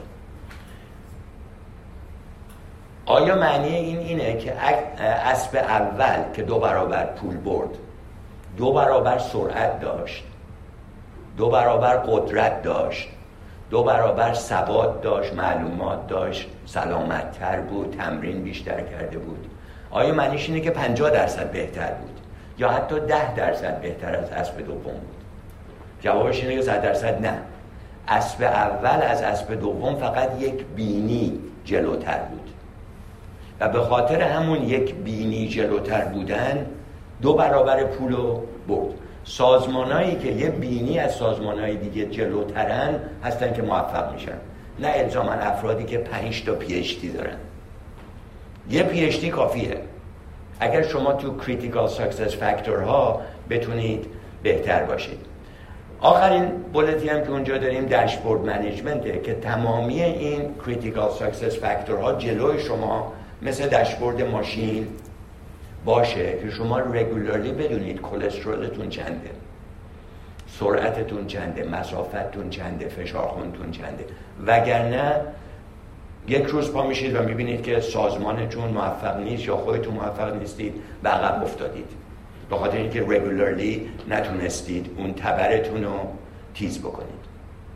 آیا معنی این اینه که اسب اول که دو برابر پول برد، دو برابر سرعت داشت، دو برابر قدرت داشت، دو برابر ثبات داشت، معلومات داشت، سلامت‌تر بود، تمرین بیشتر کرده بود، آیا معنیش اینه که پنجاه درصد بهتر بود یا حتی ده درصد بهتر از اسب دوم بود؟ جوابش اینه که صد درصد نه. اسب اول از اسب دوم فقط یک بینی جلوتر بود و به خاطر همون یک بینی جلوتر بودن دو برابر پولو برد. سازمانایی که یه بینی از سازمانای دیگه جلوترن هستن که موفق میشن، نه الزاما افرادی که پنج تا پی اچ دی دارن. یه پی اچ دی کافیه. اگر شما تو کریتیکال ساکسس فاکتورها بتونید بهتر باشید. آخرین بولتی هم که اونجا داریم داشبورد منیجمنته که تمامی این کریتیکال ساکسس فاکتورها جلوی شما مثل داشبورد ماشین باشه که شما رگولارلی بدونید کلسترولتون چنده، سرعتتون چنده، مسافتتون چنده، فشار خونتون چنده. وگرنه یک روز پا میشید و میبینید که سازمانتون موفق نیست یا خودتون موفق نیستید و عقب افتادید به خاطر اینکه رگولارلی نتونستید اون تبرتون رو تیز بکنید.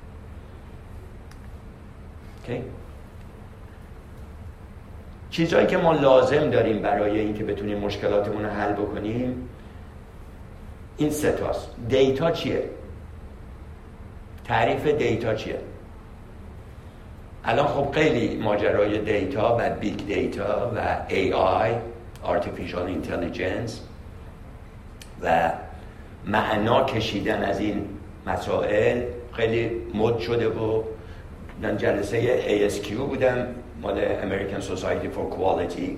اوکی؟ چیزهایی که ما لازم داریم برای اینکه بتونیم مشکلاتمون رو حل بکنیم این سه تاست. دیتا چیه؟ تعریف دیتا چیه؟ الان خب خیلی ماجرای دیتا و بیگ دیتا و ای آی Artificial Intelligence و معنا کشیدن از این مسائل خیلی مد شده و من جلسه ای اس کیو بودم مال American Society for Quality،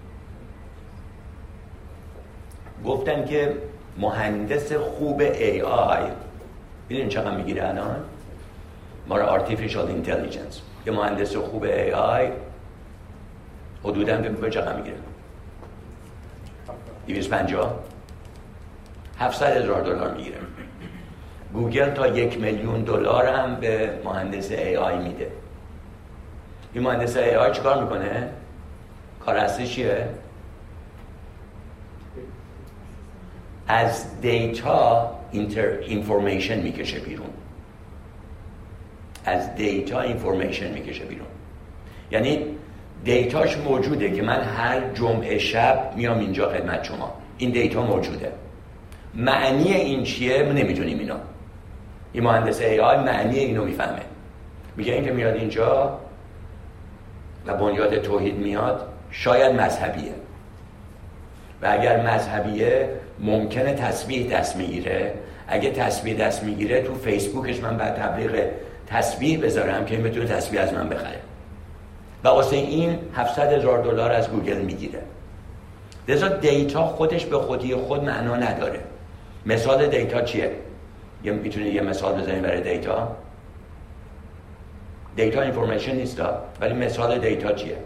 گفتن که مهندس خوب ای آی ببینید چقدر میگیره الان ما Artificial Intelligence. یه مهندس خوب ای آی حدوداً به چقدر میگیره؟ دویست و پنجاه هفتصد هزار دلار میگیره. گوگل تا یک میلیون دلار هم به مهندس ای آی میده. این مهندس ای آی چیکار میکنه؟ کار اصلی چیه؟ از دیتا اینتر اینفورمیشن میکشه بیرون. از دیتا اینفورمیشن میکشه بیرون. یعنی دیتاش موجوده که من هر جمعه شب میام اینجا خدمت شما. این دیتا موجوده. معنی این چیه؟ ما نمیدونیم اینا. این مهندس ای آی معنی اینو میفهمه. میگه این که میاد اینجا و بنیاد توحید میاد شاید مذهبیه و اگر مذهبیه ممکنه تسبیح دست میگیره. اگه تسبیح دست میگیره تو فیسبوکش من بعد تبلیغ تسبیح بذارم که این بتونه تسبیح از من بخره و واسه این هفتصد هزار دلار از گوگل میگیره. لذا دیتا خودش به خودی خود معنا نداره. مثال دیتا چیه؟ یه میتونید یه مثال بزنید برای دیتا؟ دیتا اینفورمیشن نیست، ولی مثال دیتا چیه؟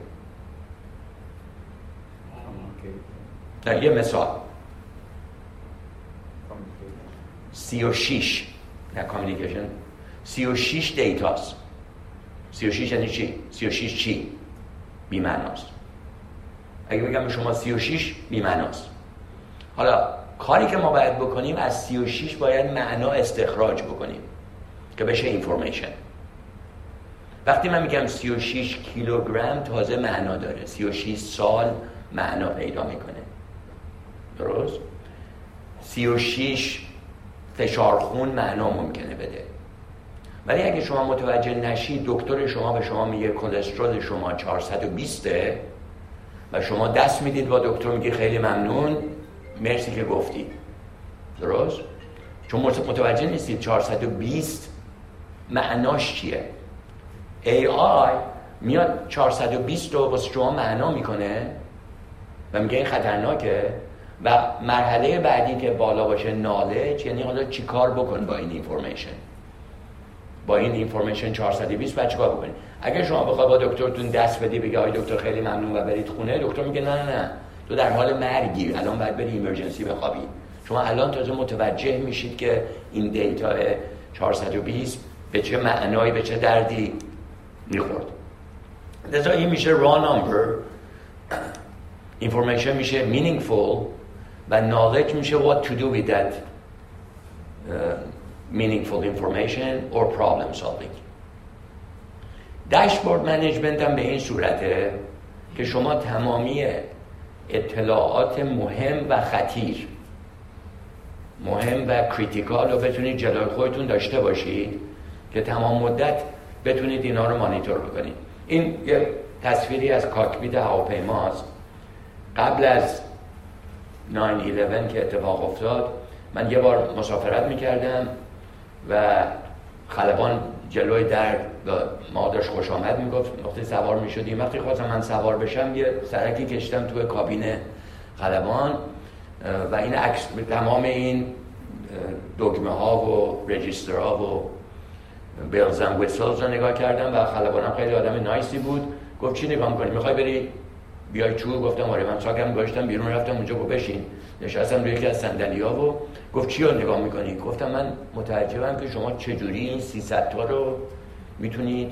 نه یه مثال سی و شیش نه کامیونیکیشن سی و شیش دیتاست. سی و شیش یعنی چی؟ سی و شیش چی؟ بی معناست. اگه بگم به شما سی و شیش بی معناست. حالا کاری که ما باید بکنیم از سی و شیش باید معنا استخراج بکنیم که بشه اینفورمیشن. وقتی من میگم سی و شیش کیلوگرم تازه معنا داره، سی و شیش سال معنا پیدا میکنه. درست؟ سی و شیش فشار خون معنا ممکنه بده. ولی اگه شما متوجه نشید، دکتر شما به شما میگه کلسترول شما چهارصد و بیست و شما دست میدید با دکتر میگه خیلی ممنون مرسی که گفتی. درست؟ چون متوجه نیستید چهارصد و بیست معناش چیه. ای آی میاد چهارصد و بیست رو واسه شما معنا میکنه و میگه این خطرناکه و مرحله بعدی که بالا باشه نالج، یعنی حالا چی کار بکن با این اینفورمیشن. با این اینفورمیشن چهارصد و بیست بعد چیکار بکنید؟ اگه شما بخواد با دکترتون دست بدی بگی آی دکتر خیلی ممنون و برید خونه، دکتر میگه نه نه نه تو در حال مرگی، الان باید بری ایمرجنسی بخوابی. شما الان تازه متوجه میشید که این دیتا چهارصد و بیست به چه معنایی به چه دردی میخورد. لذا این میشه raw number، information میشه meaningful و knowledge میشه what to do with that uh, meaningful information or problem solving. داشبورد منیجمنت هم به این صورته که شما تمامی اطلاعات مهم و خطیر، مهم و کریتیکال رو بتونید جلوی خودتون داشته باشید که تمام مدت بتونید اینا رو مانیتور بکنید. این یه تصویری از کاکپیت هواپیماست قبل از نه یازده که اتفاق افتاد. من یه بار مسافرت میکردم و خلبان جلوی در ما داشت خوش آمد میگفت، وقتی سوار میشدیم وقتی خواستم من سوار بشم یه سرکی کشتم توی کابین خلبان و این عکس تمام این دکمه ها و رجیستر ها و بیلز اند ویسلز رو نگاه کردم و خلبانم خیلی آدم نایسی بود. گفت چی نگاه می‌کنی؟ میخوای بری بیای تو؟ گفتم آره. من ساکم گذاشتم بیرون رفتم اونجا. گفت بشین. نشستم روی یکی از صندلی‌ها و گفت چی رو نگاه می‌کنی؟ گفتم من متعجبم که شما چجوری این سیصد تا رو میتونید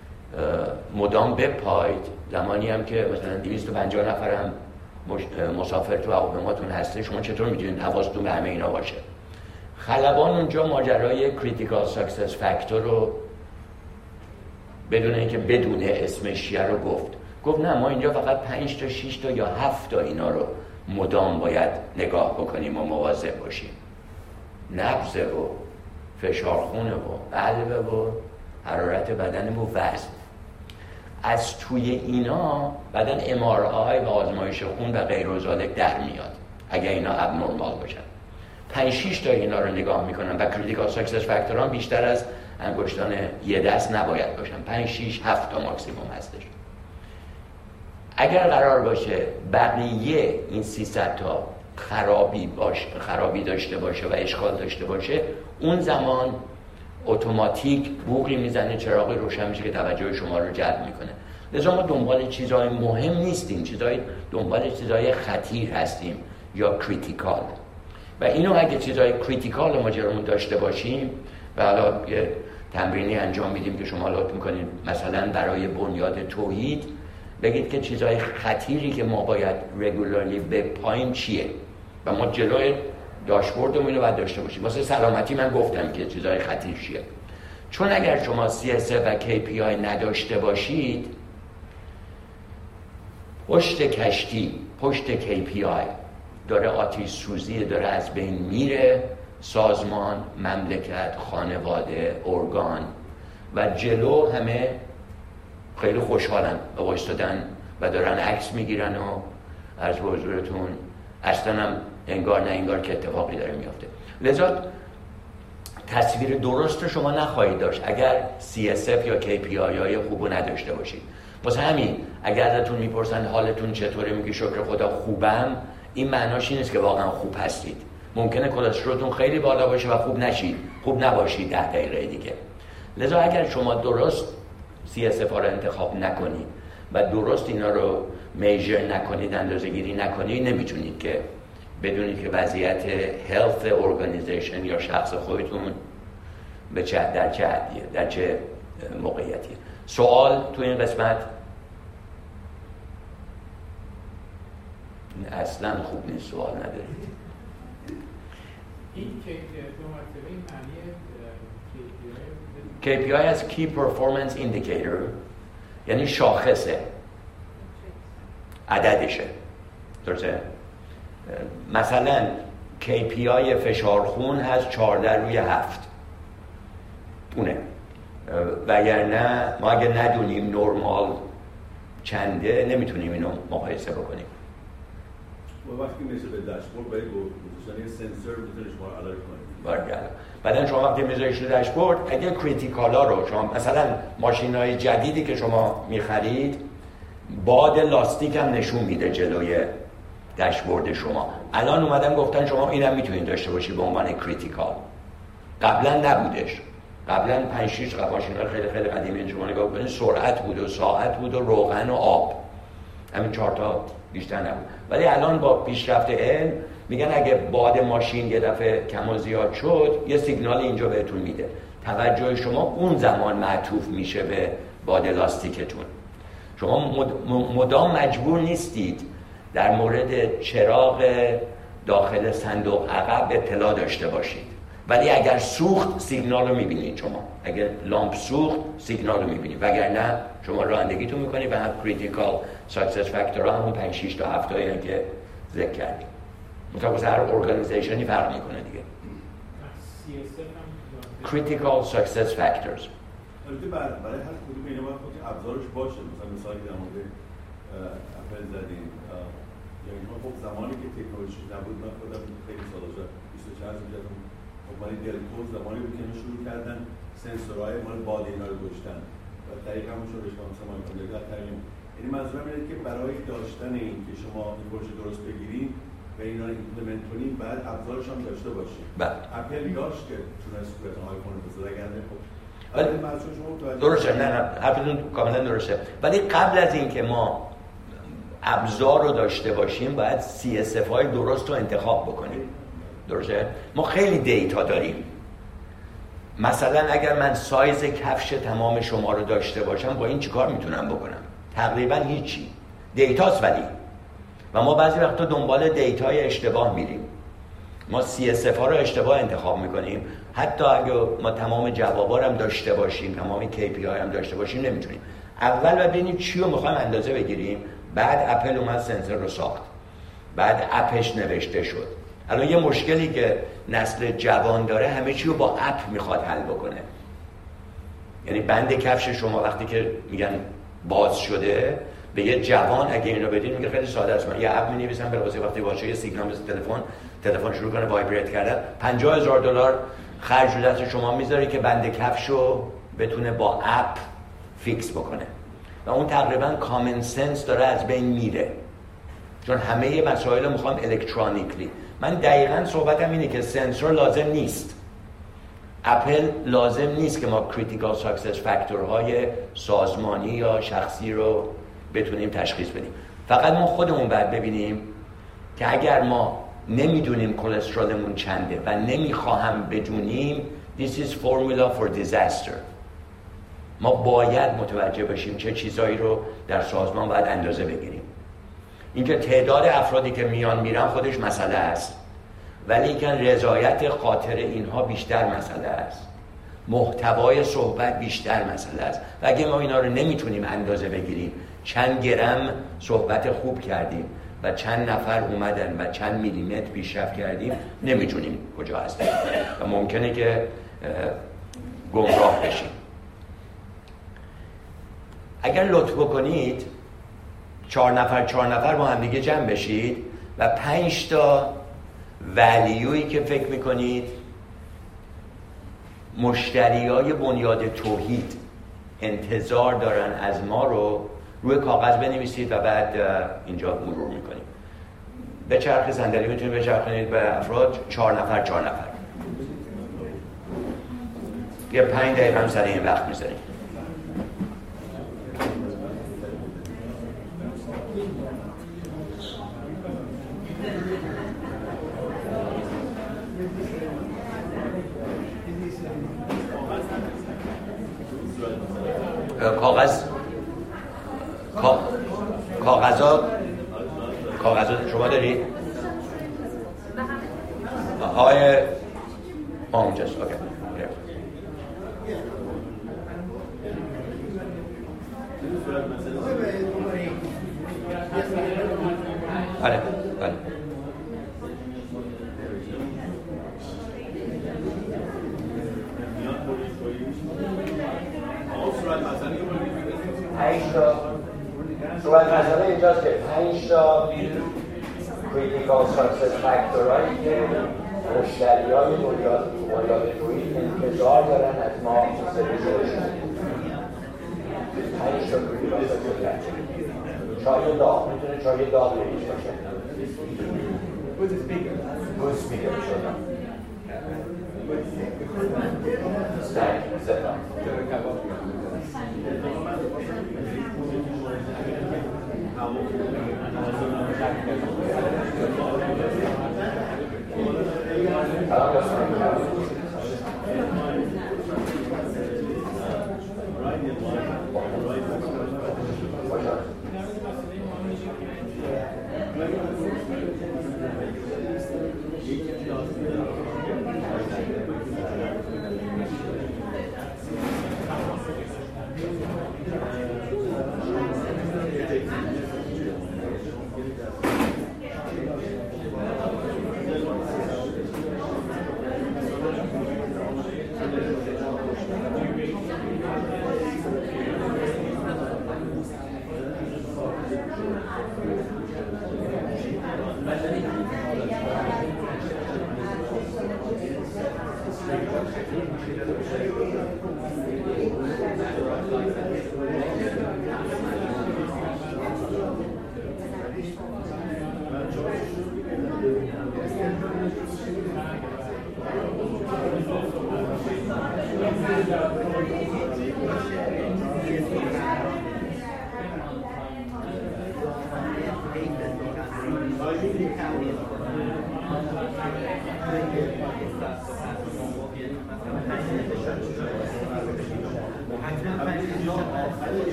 مدام بپایید، زمانی هم که مثلا دویست و پنجاه نفرم مسافر تو هواپیماتون هسته، شما چطور میتونید حواستون به همه اینا باشه؟ خلبان اونجا ماجرای کریتیکال ساکسس فاکتور رو بدون اینکه بدونه اسمش چیه رو گفت. گفت نه ما اینجا فقط پنج تا شش تا یا هفت تا اینا رو مدام باید نگاه بکنیم و مواظب باشیم. نبض و فشار خون و قلب و حرارت بدن و وزن. از توی اینا بدن ام آر آی و آزمایش خون و غیر و ذالک در میاد اگه اینا ابنورمال باشن. پنج شش تا اینا رو نگاه میکنن و کریتیکال ساکسس فاکتوران بیشتر از انگشتان یه دست نباید باشن. پنج شش هفت تا ماکسیموم هستش. اگر قرار باشه بقیه این سیصد تا خرابی باشه، خرابی داشته باشه و اشکال داشته باشه، اون زمان اتوماتیک بوقی میزنه، چراغی روشن میشه که توجه شما رو جلب میکنه. لذا ما دنبال چیزهای مهم نیستیم، چیزهای دنبال چیزهای خطیر هستیم یا کریتیکال. و اینو اگه چیزهای کریتیکال ماجرامون داشته باشیم و حالا یه تمرینی انجام میدیم که شما لطف میکنید مثلا برای بنیاد توحید بگید که چیزهای خطیری که ما باید رگولارلی بپاییم چیه و ما جلوی داشبوردمون رو باید داشته باشیم. واسه سلامتی من گفتم که چیزهای خطیر چیه، چون اگر شما سی اس اف و کی پی آی نداشته باشید، پشت کشتی، پشت کی پی آی داره آتش سوزی داره از بین میره، سازمان، مملکت، خانواده، ارگان و جلو همه خیلی خوشحالن و وایستادن و دارن عکس میگیرن و عرض به حضورتون اصلا هم انگار نه انگار که اتفاقی داره میفته. لذا تصویر درست شما نخواهید داشت اگر سی اس اف یا کی پی آی های خوبو نداشته باشید. واسه همین اگر ازتون میپرسن حالتون چطوره میگی شکر خدا خوبم، این معناش این نیست که واقعا خوب هستید. ممکنه کلسترولتون خیلی بالا باشه و خوب نشید، خوب نباشید ده دقیقه دیگه. لذا اگر شما درست سی اس اف رو انتخاب نکنید و درست اینا رو میجر نکنید، اندازه گیری نکنید، نمیتونید که بدونید که وضعیت هلث ارگانیزیشن یا شخص خودتون به چه در چه حدیه، در چه موقعیتیه. سوال تو این قسمت اصلا خوب نیست، سوال ندارید. این که دو مرتبه این معنی کی پی آی از Key Performance Indicator، یعنی شاخصه، عددشه. درسته؟ مثلا کی پی آی فشار خون هست چهارده روی هفت، اونه. وگرنه ما اگه ندونیم نورمال چنده نمیتونیم اینو مقایسه بکنیم. و وقتی میشه به داشبورد باید گذاشتن یه سنسور میتونه شما رو الارت کنه. برگرد. بعدن شما وقتی میذاریش رو داشبورد، اگه کریتیکالا رو شما مثلا ماشینای جدیدی که شما میخرید باد لاستیک هم نشون میده جلوی داشبورد شما. الان اومدن گفتن شما اینم میتونید داشته باشی به عنوان کریتیکال. قبلا نبودش. قبلا پنج شش ماشین‌ها خیلی خیلی قدیمی شما نگاه کنید سرعت بود و ساعت بود و روغن و آب. همین چهار تا بیشتر نبود. ولی الان با پیشرفت علم میگن اگه باد ماشین یه دفعه کم و زیاد شد یه سیگنال اینجا بهتون میده. توجه شما اون زمان معطوف میشه به باد لاستیکتون. شما مدام مجبور نیستید در مورد چراغ داخل صندوق عقب اطلاع داشته باشید. ولی اگر سوخت سیگنال رو میبینید شما. اگر لامپ سوخت سیگنال رو میبینید. وگرنه شما رانندگیتون میکنید و هم کریتیکال ساکسس فاکتور همون پنج شش تا هفت هایی که ذکر کردیم. مطابق هر ارگانیزیشنی فرق میکنه دیگه. کریتیکال ساکسس فاکتورز. البته برای هر کدوم اینا باید خود ابزارش باشه. مثلا مثالی در مورد اپل زدیم. یعنی ما خب زمانی که تکنولوژی نبود، من خودم خیلی سالا شد بیست و چند سال جدم خب من دلکوز زمانی بود که شروع کردن سنسورهای مال باد اینا رو گذاشتن و طریق همون شروعش با مثلا من کنم ترمیم. یعنی منظورم اینه که برای داشتن این که شما این پروژه درست بگیرید و اینا رو ایمپلمنت کنید بعد ابزارش هم داشته باشید. اپل داشت که تونست بهتون آیفون بسازه، اگر نه خب درسته. نه نه حرفتون کاملا درسته. ولی قبل از این که ما ابزار رو داشته باشیم باید سی اس اف های درست رو انتخاب بکنیم. درسته؟ ما خیلی دیتا داریم. مثلا اگر من سایز کفش تمام شما رو داشته باشم با این چیکار میتونم بکنم؟ تقریبا هیچی. دیتاست ولی و ما بعضی وقتا دنبال دیتای اشتباه میریم. ما سی اس اف ها رو اشتباه انتخاب میکنیم. حتی اگه ما تمام جوابا هم داشته باشیم، تمام کی پی آی هم داشته باشیم نمیتونیم. اول باید ببینیم چی رو میخوایم اندازه بگیریم. بعد اپل اومد سنسور رو ساخت. بعد اپش نوشته شد. الان یه مشکلی که نسل جوان داره همه چی رو با اپ میخواد حل بکنه. یعنی بند کفش شما وقتی که میگن باز شده به یه جوان اگه اینو بدین میگه خیلی ساده است. من یه اپ می‌نویسم برای وقتی باشه یه سیگنال مثل تلفن تلفن شروع کنه وایبریت کردن پنجاه هزار دلار خرج رو دست شما میذاری که بند کفشو بتونه با اپ فیکس بکنه و اون تقریبا کامن سنس داره از بین میره چون همه مسائل رو میخوام الکترونیکلی. من دقیقاً صحبتم اینه که سنسور لازم نیست. اپل لازم نیست که ما کریتیکال ساکسس فاکتورهای سازمانی یا شخصی رو بتونیم تشخیص بدیم. فقط ما خودمون باید ببینیم که اگر ما نمیدونیم کلسترولمون چنده و نمیخواهم بدونیم this is formula for disaster. ما باید متوجه بشیم چه چیزایی رو در سازمان باید اندازه بگیریم. اینکه تعداد افرادی که میان میرن خودش مسئله است ولی اینکه رضایت خاطر اینها بیشتر مسئله است. محتوای صحبت بیشتر مسئله است و اگه ما اینا رو نمیتونیم اندازه بگیریم چند گرم صحبت خوب کردیم و چند نفر اومدن و چند میلیمتر پیشرفت کردیم نمیتونیم کجا هستیم و ممکنه که گمراه بشیم. اگر لطف بکنید چهار نفر چهار نفر با هم دیگه جمع بشید و پنج تا ولیویی که فکر میکنید مشتریای بنیاد توحید انتظار دارن از ما رو روی کاغذ بنویسید و بعد اینجا مرور میکنید. به چرخ صندلی میتونید بچرخونید به افراد، چهار نفر چهار نفر. یه پنج دقیقه هم سر این وقت میذاریم. کاغذ کاغذا کاغذا شما دارید؟ آقای اونجاست. اوکی. آره آره پنج تا صورت مسئله اینجاست که پنج تا کریتیکال ساکسس فاکتورهایی که مشتریان مالیات‌جویی انتظار دارن از ما سرویسشون. پنج تا کریتیکال ساکسس فاکتور. چای داغ میتونه چای داغ بریش باشه. گود سپیکر گود سپیکر شدن. سنگ زدن.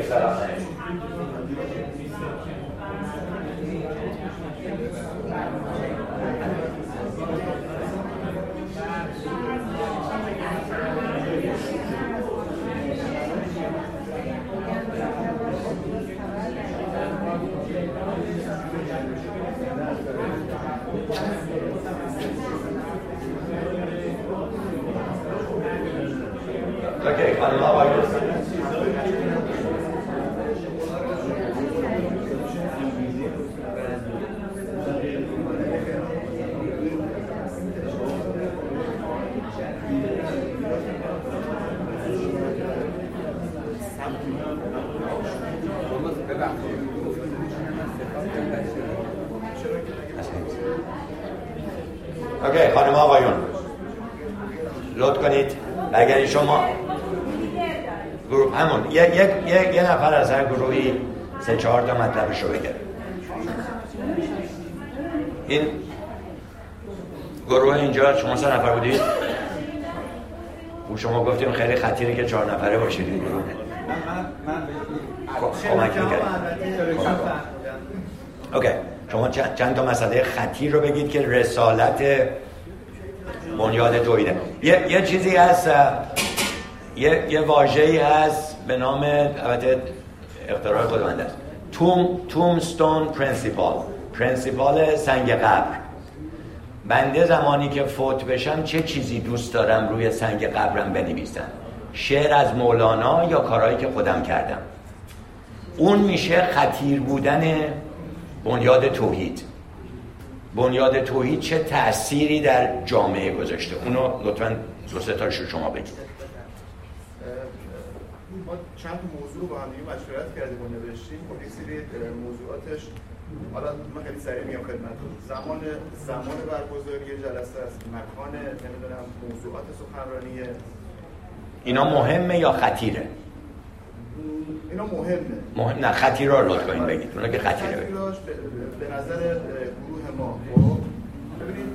سلام. Okay, خانم آقای اوکی خانم آقایون لطف کنید اگر شما گروه همون یک یک یک یه نفر از هر گروهی سه چهار تا مطلبش رو بگه. این گروه اینجا شما سه نفر بودید و شما گفتیم خیلی خطیره که چهار نفره باشید این گروه. کمک میکنید. اوکی شما چند تا مسئله خطیر رو بگید که رسالت بنیاد توحیده. یه یه چیزی هست، یه یه واژه‌ای هست به نام، البته اختراع خودمند است، توم تومستون پرینسیپال، پرینسیپال سنگ قبر. بنده زمانی که فوت بشم چه چیزی دوست دارم روی سنگ قبرم بنویسم؟ شعر از مولانا یا کارهایی که خودم کردم؟ اون میشه خطیر بودن بنیاد توحید. بنیاد توحید چه تأثیری در جامعه گذاشته؟ اونو لطفاً دو سه تاشو شما بگید. ما چند تا موضوع رو با هم دیگه مشورت کردیم و نوشتیم. خب یک سری موضوعاتش، حالا من خیلی سریع میام خدمتتون. زمان زمان برگزاری جلسه است، مکان، نمیدونم موضوعات سخنرانی. اینا مهمه یا خطیره؟ اینا مهمه. مهم نه، خطیرا رو لطفاً بگید. اونا که خطیره. خطیراش به نظر گروه ما خب ببینید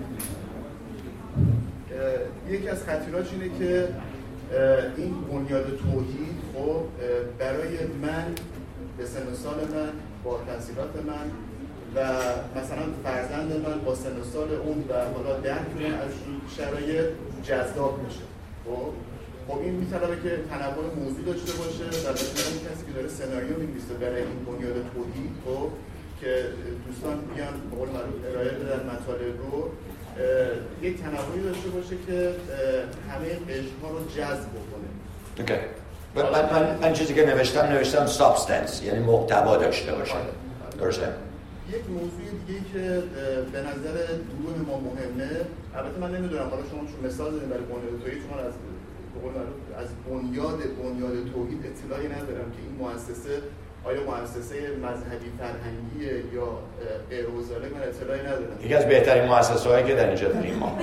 یکی از خطیراش اینه که این بنیاد توحید خب برای من به سن و سال من با تحصیلات من و مثلا فرزند من با سن و سال اون و حالا درک من از شرایط جذاب میشه. خب خب این میطلبه که تنوع موضوع داشته باشه و مثلا اون کسی که داره سناریو می‌نویسه برای این بنیاد توحید خب که دوستان بیان به قول معروف ارائه بدن مطالب رو، یک تنوعی داشته باشه که همه قشرها رو جذب بکنه. اوکی. من من من چیزی که نوشتم نوشتم سابستنس، یعنی محتوا داشته باشه. درسته؟ یک موضوع دیگه که به نظر گروه ما مهمه، البته من نمیدونم حالا شما چون مثال زدین برای بنیاد توحید، شما از به قول معروف از بنیاد بنیاد توحید اطلاعی ندارم که این مؤسسه آیا مؤسسه مذهبی فرهنگی یا غیر حوزه‌ای، من اطلاعی ندارم. یکی از بهترین مؤسسه‌هایی که در اینجا داریم ما.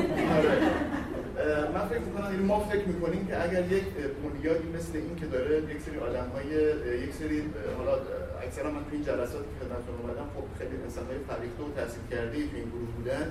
من فکر می‌کنم این ما فکر می‌کنیم که اگر یک بنیادی مثل این که داره یک سری آدم‌های یک سری حالا اکثرا من تو این جلسات که خدمتتون اومدم خب خیلی انسان‌های فرهیخته و تحصیل کرده‌ای تو این گروه بودن،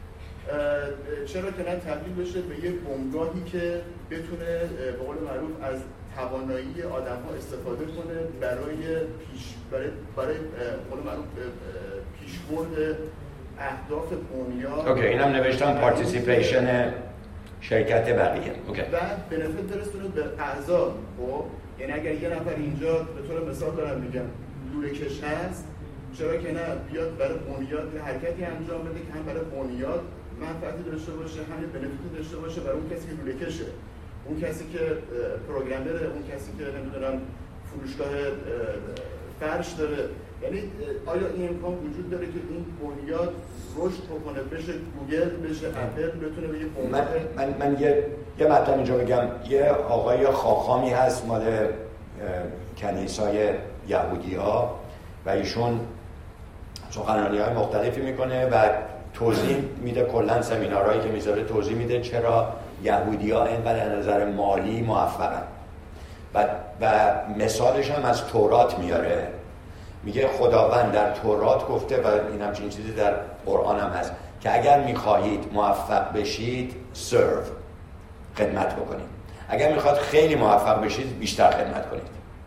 چرا که نه تبدیل بشه به یک بنگاهی که بتونه به قول معروف از توانایی آدم‌ها استفاده کنه برای پیش برای برای قول معروف پیشبرد اهداف بنیاد. اوکی اینم نوشتم پارتیسیپیشن شرکت بقیه. اوکی. بعد بنفیت برسونه به اعضا. خب یعنی اگر یه نفر اینجا به طور مثال دارم میگم لوله کش هست، چرا که نه بیاد برای بنیاد حرکتی انجام بده که هم برای بنیاد منفعتی داشته باشه، هم بنفیتی داشته باشه برای اون کسی که لوله کشه، اون کسی که پروگرامره، اون کسی که نمیدونم فروشگاه فرش داره. یعنی آیا این امکان وجود داره که این بنیاد رشد بکنه، بشه گوگل، بشه اپل، بتونه بگه من من من یه یه مطلب اینجا بگم. یه آقای خاخامی هست مال کنیسای یهودی‌ها و ایشون سخنرانی‌های مختلفی میکنه و توضیح میده، کلا سمینارهایی که میذاره توضیح میده چرا یهودی‌ها اینقدر از نظر مالی موفقن و و مثالش هم از تورات میاره. میگه خداوند در تورات گفته و این همچین چیزی در قرآن هم هست که اگر میخواهید موفق بشید سرو، خدمت بکنید. اگر میخواد خیلی موفق بشید بیشتر خدمت کنید.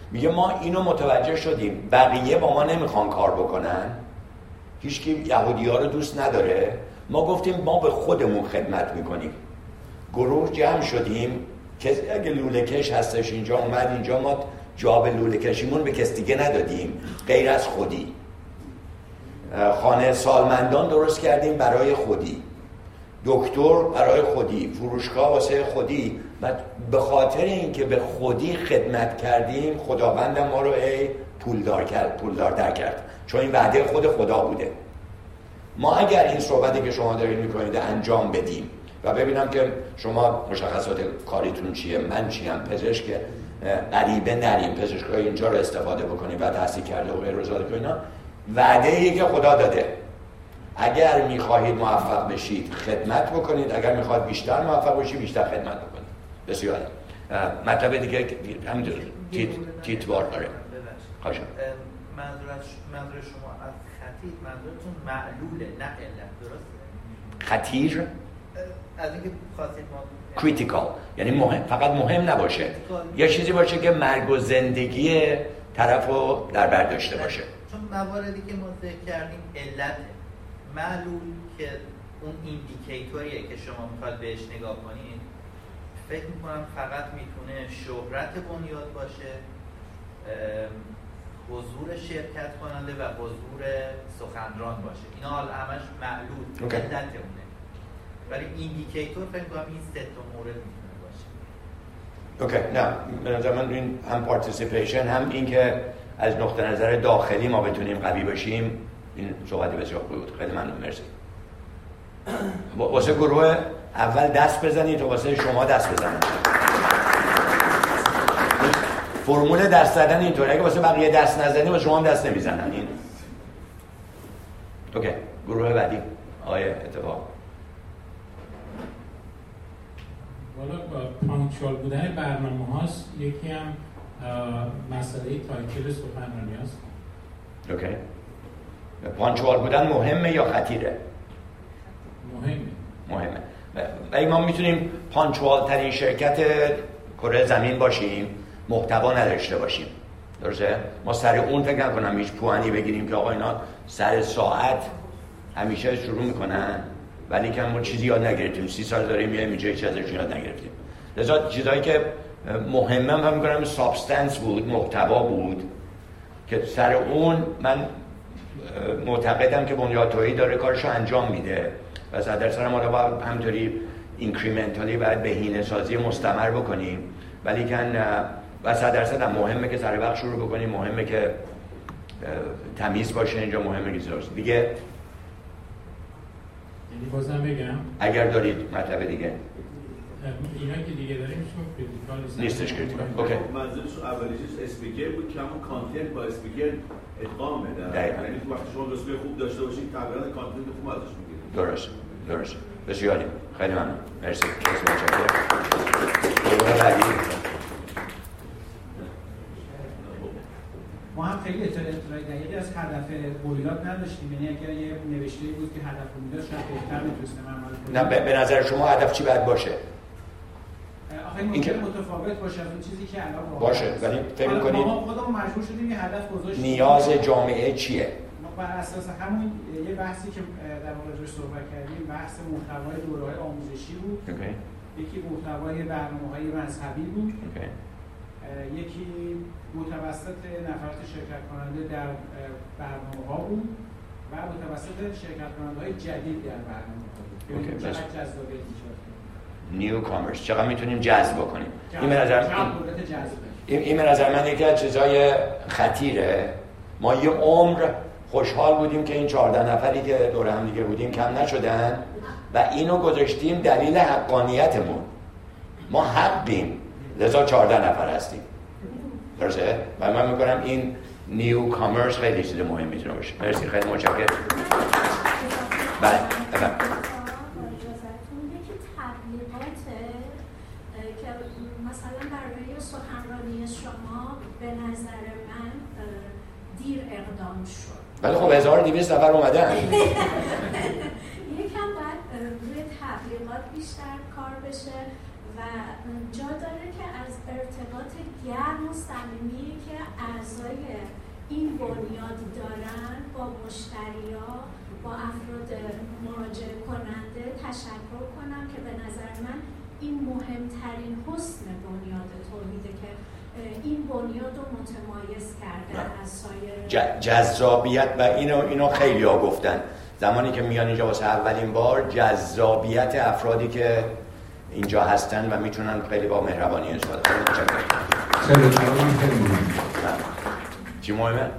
میگه ما اینو متوجه شدیم بقیه با ما نمیخوان کار بکنن، هیچکی یهودی‌ها رو دوست نداره، ما گفتیم ما به خودمون خدمت میکنیم. گروه جمع شدیم که اگه لوله کش هستش اینجا اومد اینجا، ما جواب لوله کشیمون به کس دیگه ندادیم غیر از خودی. خانه سالمندان درست کردیم برای خودی، دکتر برای خودی، فروشگاه واسه خودی. و به خاطر اینکه به خودی خدمت کردیم خداوندم ما رو ای پولدار کرد، پولدار کرد، چون این وعده خود خدا بوده. ما اگر این صحبتی که شما دارید میکنید انجام بدیم و ببینم که شما مشخصات کاریتون چیه، من چیم، پزشک غریبه نریم، پزشکای اینجا رو استفاده بکنیم و تحصیل کرده و غیر و زاده اینا، وعده ای که خدا داده. اگر میخواهید موفق بشید خدمت بکنید، اگر میخواهید بیشتر موفق بشید بیشتر خدمت بکنید. بسیار مطلب دیگه همینجور تیت تیتوار داره. خواهش منظور منظور شما از خطیر منظورتون معلوله نه علت، درسته؟ خطیر از اینکه خواستید ما کریتیکال یعنی مهم، فقط مهم نباشه، یه چیزی باشه که مرگ و زندگی طرفو در بر داشته باشه. چون مواردی که ما ذکر کردیم علت معلول که اون ایندیکیتوریه که شما میخواد بهش نگاه کنید، فکر میکنم فقط میتونه شهرت بنیاد باشه، حضور شرکت کننده و حضور سخنران باشه. اینا حال همش معلول علت اونه، ولی ایندیکیتور فکر میکنم این سه تا مورد میتونه باشه. اوکی، نه به نظر من این هم پارتیسیپیشن هم این که از نقطه نظر داخلی ما بتونیم قوی باشیم، این صحبتی بسیار خوبی بود. خیلی ممنون، مرسی. واسه گروه اول دست بزنید تا واسه شما دست بزنید. فرمول دست زدن اینطوره، اگه واسه بقیه دست نزنید واسه شما هم دست نمیزنن. این اوکی، گروه بعدی آقای اتفاق. والا با پانکچوال بودن برنامه هاست، یکی هم مسئله تایتل سخنرانی هست. اوکی، پانکچوال بودن مهمه یا خطیره؟ مهمه. مهمه. اگه ما میتونیم پانکچوال ترین شرکت کره زمین باشیم، محتوا نداشته باشیم، درسته؟ ما سر اون فکر نکنم هیچ پوانی بگیریم که آقا اینا سر ساعت همیشه شروع میکنن، ولی که ما چیزی یاد نگرفتیم، سی سال داریم میایم اینجا هیچ ازش یاد نگرفتیم. لذا چیزایی که مهمه هم میکنم سابستنس بود، محتوا بود، که سر اون من معتقدم که بنیادتویی داره کارشو انجام میده و صد درصد ما رو باید همطوری اینکریمنتالی باید بهینه سازی مستمر بکنیم، ولی که و صد درصد هم مهمه که سر وقت شروع بکنیم، مهمه که تمیز باشه اینجا، مهمه که درست دیگه. یعنی بازم بگم اگر دارید مطلب دیگه اینا که دیگه داریم شما کریتیکال نیستش کریتیکال. اوکی، منظورشون اولیش اسپیکر بود که همون کانتنت با اسپیکر ادغام بده، یعنی وقتی شما نسخه خوب داشته باشید تقریبا کانتنت خوب ازش میگیرید. درست درست بسیاری خیلی ممنون، مرسی. متشکرم. ما هم خیلی اطلاع دقیقی از هدف قولیات نداشتیم، یعنی اگر یه نوشته‌ای بود که هدف قولیات شاید بهتر می‌تونستم عمل کنم. نه به نظر شما هدف چی باید باشه؟ آخه ممکنه متفاوت باشه از اون چیزی که الان باشه، ولی فکر می‌کنید ما خودمون مجبور شدیم یه هدف گذاشتیم. نیاز جامعه چیه؟ ما بر اساس همون یه بحثی که در واقع روش صحبت کردیم، بحث محتوای دوره‌های آموزشی بود. اوکی. یکی محتوای برنامه‌های مذهبی بود. اوکی. یکی متوسط نفرات شرکت کننده در برنامه‌ها بود و متوسط شرکت کننده‌های جدید در برنامه‌ها بود. اوکی، چقدر جذابیت ایجاد کنیم. نیو کامرس چقدر میتونیم جذب بکنیم. این به نظر این این به نظر من یکی از چیزای خطیره. ما یه عمر خوشحال بودیم که این چهارده نفری که دور هم دیگه بودیم کم نشدن و اینو گذاشتیم دلیل حقانیتمون. ما حقیم، لذا چهارده نفر هستیم. درسته؟ و من میکنم این نیو کامرس خیلی چیز مهم میتونه باشه. مرسی، خیلی متشکرم. بله، بله. مثلا برای سخنرانی شما به نظر من دیر اقدام شد. ولی خب هزار و دویست نفر اومدن. یکم باید روی تبلیغات بیشتر کار بشه و جا داره که از ارتباط گرم و صمیمی که اعضای این بنیاد دارن با مشتری‌ها، با افراد مراجعه کننده تشکر کنم که به نظر من این مهمترین حسن بنیاد توحیده که این بنیاد رو متمایز کرده از سایر جذابیت. و اینو اینو خیلی ها گفتن زمانی که میان اینجا واسه اولین بار، جذابیت افرادی که اینجا هستن و میتونن خیلی با مهربانی استفاده کنن. خیلی کلام خیلی مهمه. چی مهمه؟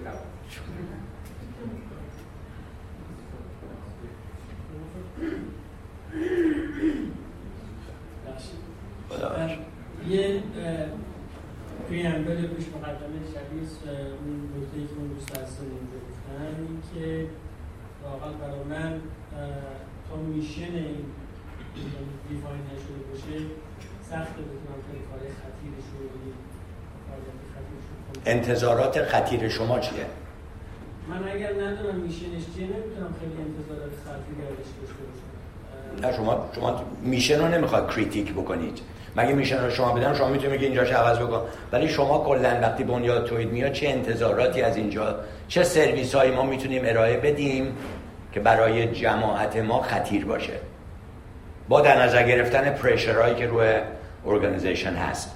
یه پریامبل پیش مقدمه شبیه اون نکته‌ای که اون دوست هستن اینجا گفتن، این که واقعا برای من تا میشن این دیفاین نشده باشه سخته بتونم خیلی کار خطیرش رو فعالیت خطیرش رو. انتظارات خطیر شما چیه؟ من اگر ندونم میشنش چیه نمیتونم خیلی انتظارات خطیر داشته باشم. نه شما شما میشن رو نمیخواد کریتیک بکنید. مگه میشن رو شما بدن شما میتونید که اینجاش عوض بکن، ولی شما کلا وقتی بنیاد توحید میاد چه انتظاراتی از اینجا، چه سرویس هایی ما میتونیم ارائه بدیم که برای جماعت ما خطیر باشه، با در نظر گرفتن پرشرهایی که روی ارگانیزیشن هست.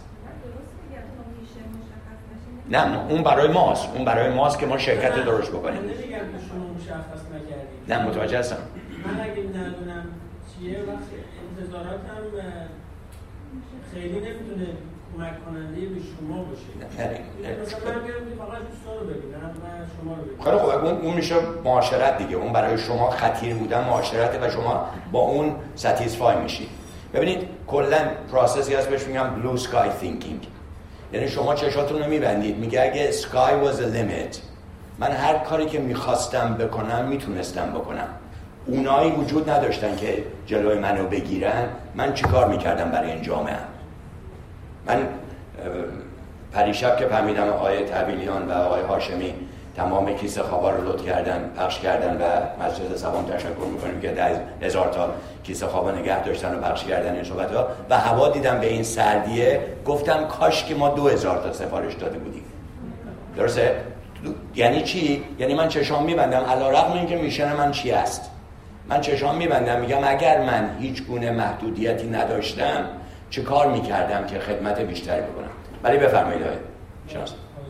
نه اون برای ماست، اون برای ماست که ما شرکت رو درست بکنیم. من نمیگم که شما مشخص نکردید. نه متوجه هستم. من اگه ندونم چیه وقت انتظاراتم خیلی نمیتونه کمک کننده به شما باشه. نه نه مثلا من میگم فقط دوستان رو ببینم و شما رو ببینم. خیلی خوب، اون اون میشه معاشرت دیگه. اون برای شما خطیر بودن معاشرته و شما با اون ساتیسفای میشید. ببینید کلا پروسسی هست بهش میگم بلو سکای تینکینگ. یعنی شما چشاتون رو میبندید، میگه اگه سکای واز ا لیمیت من هر کاری که میخواستم بکنم میتونستم بکنم. اونایی وجود نداشتن که جلوی منو بگیرن، من چیکار میکردم برای این جامعه؟ من پریشب که فهمیدم آقای طویلیان و آقای هاشمی تمام کیسه خوابا رو لود کردن، پخش کردن و مسجد سبان تشکر میکنیم که ده هزار تا کیسه خوابا نگه داشتن و پخش کردن این صحبت ها و هوا دیدم به این سردیه، گفتم کاش که ما دو هزار تا سفارش داده بودیم. درسته؟ یعنی چی؟ یعنی من چشام میبندم علیرغم اینکه میشن من چی است، من چشام میبندم میگم اگر من هیچ گونه محدودیتی نداشتم چه کار میکردم که خدمت بیشتری بکنم. ولی بفرمایید آقای شناس.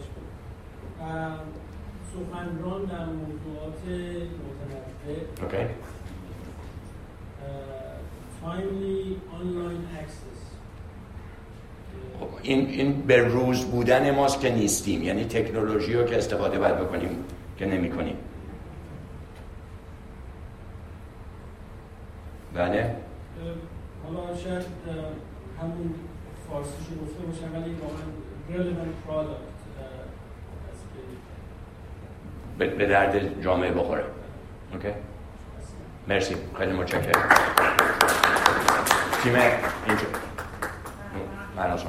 سخنران در موضوعات متنوع. اوکی. تایملی آنلاین اکسس. این این به روز بودن ماست که نیستیم، یعنی تکنولوژی رو که استفاده باید بکنیم که نمی کنیم. بله؟ حالا شاید همون فارسیشو گفته باشم ولی واقعا relevant product به درد جامعه بخوره. اوکی؟ مرسی، خیلی متشکرم. تیم اینجا من از من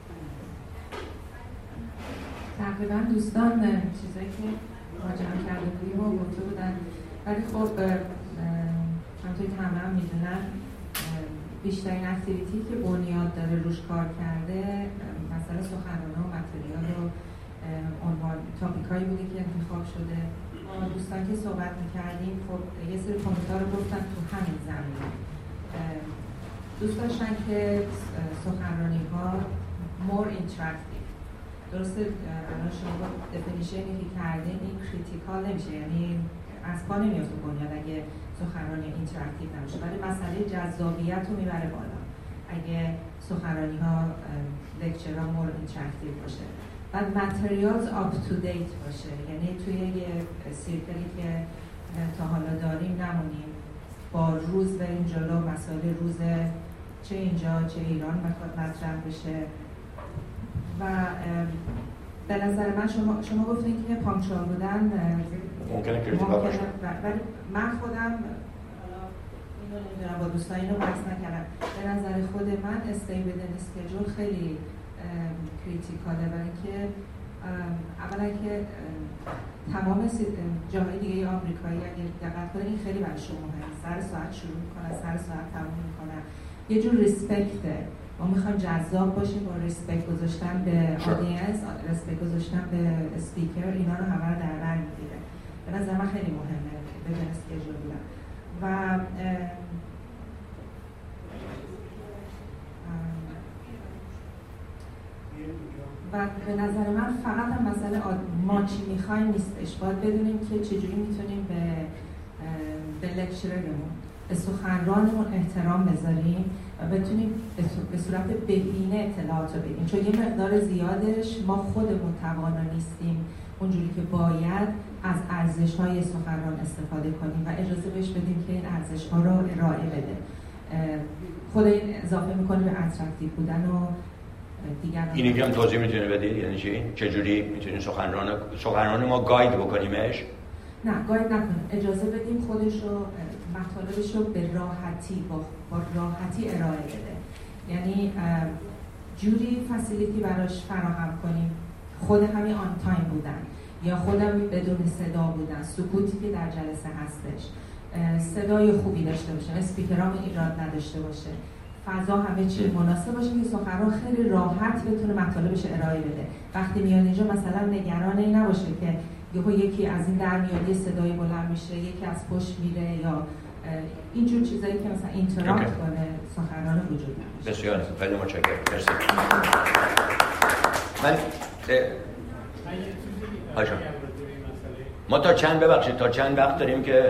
تقریبا دوستان چیزایی که مراجعه کرده بودیم و گفته بودن، ولی خب همونطوری که همه هم میدونن بیشترین اکتیویتی که بنیاد داره روش کار کرده مثلا سخنرانی و متریال و عنوان تاپیک هایی بوده که انتخاب شده. دوستان که صحبت میکردیم خب یه سری کامنت‌ها رو گفتن تو همین زمینه. دوست داشتن که سخنرانی ها more interactive. درسته الان شما دفینیشنی که کردین این کریتیکال نمیشه، یعنی از پا نمیاد تو بنیاد اگه سخنرانی اینتراکتیو نمیشه، ولی مسئله جذابیت رو میبره بالا اگه سخنرانی ها لکچر ها مور اینتراکتیو باشه. بعد متریالز آپ تو دیت باشه، یعنی توی یه سیرکلی که تا حالا داریم نمونیم، با روز بریم جلو، مسائل روز چه اینجا چه ایران بخواد مطرح بشه. و به نظر من شما شما گفتین که پانکچوال بودن ممکنه کریتیکال باشه، ولی من خودم اینو نمیدونم با دوستان اینو بحث نکردم، به نظر خود من استیبل اسکیجول خیلی کریتیکاله، برای که اولا که تمام جاهای دیگه آمریکایی اگه دقت کنید این خیلی برای شما مهمه. سر ساعت شروع میکنن، سر ساعت تموم میکنن. یه جور ریسپکته. ما میخوایم جذاب باشیم با ریسپکت گذاشتن به آدینس، ریسپکت گذاشتن به اسپیکر، اینا رو همه رو در بر میگیره. به نظر من خیلی مهمه بدون اسکیجول بودن. و و به نظر من فقط هم مسئله ما چی میخوایم نیستش، باید بدونیم که چجوری میتونیم به به لکچررمون، به سخنرانمون احترام بذاریم و بتونیم به صورت بهینه اطلاعات رو بدیم، چون یه مقدار زیادش ما خودمون توانا نیستیم اونجوری که باید از ارزش‌های سخنران استفاده کنیم و اجازه بهش بدیم که این ارزش‌ها رو ارائه بده. خود این اضافه میکنه به اترکتیو بودن و دیگر. اینی که هم توضیح میتونه بدید یعنی چی؟ چجوری میتونیم سخنران سخنران ما گاید بکنیمش؟ نه گاید نکنیم، اجازه بدیم خودش رو مطالبش رو به راحتی با, با راحتی ارائه بده. یعنی جوری فسیلیتی براش فراهم کنیم، خود همین آن تایم بودن یا خودم بدون صدا بودن، سکوتی که در جلسه هستش، صدای خوبی داشته باشه، اسپیکرام ایراد نداشته باشه، فضا همه چی مناسب باشه که سخنران خیلی راحت بتونه مطالبش ارائه بده. وقتی میاد اینجا مثلا نگران این نباشه که یهو یکی از این در میاد، یه صدای بلند میشه، یکی از پشت میره یا اینجور چیزایی که مثلا اینتراکت okay. کنه سخنران وجود نداره. بسیار خیلی متشکرم. مرسی. من آجا ما تا چند ببخشید تا چند وقت داریم که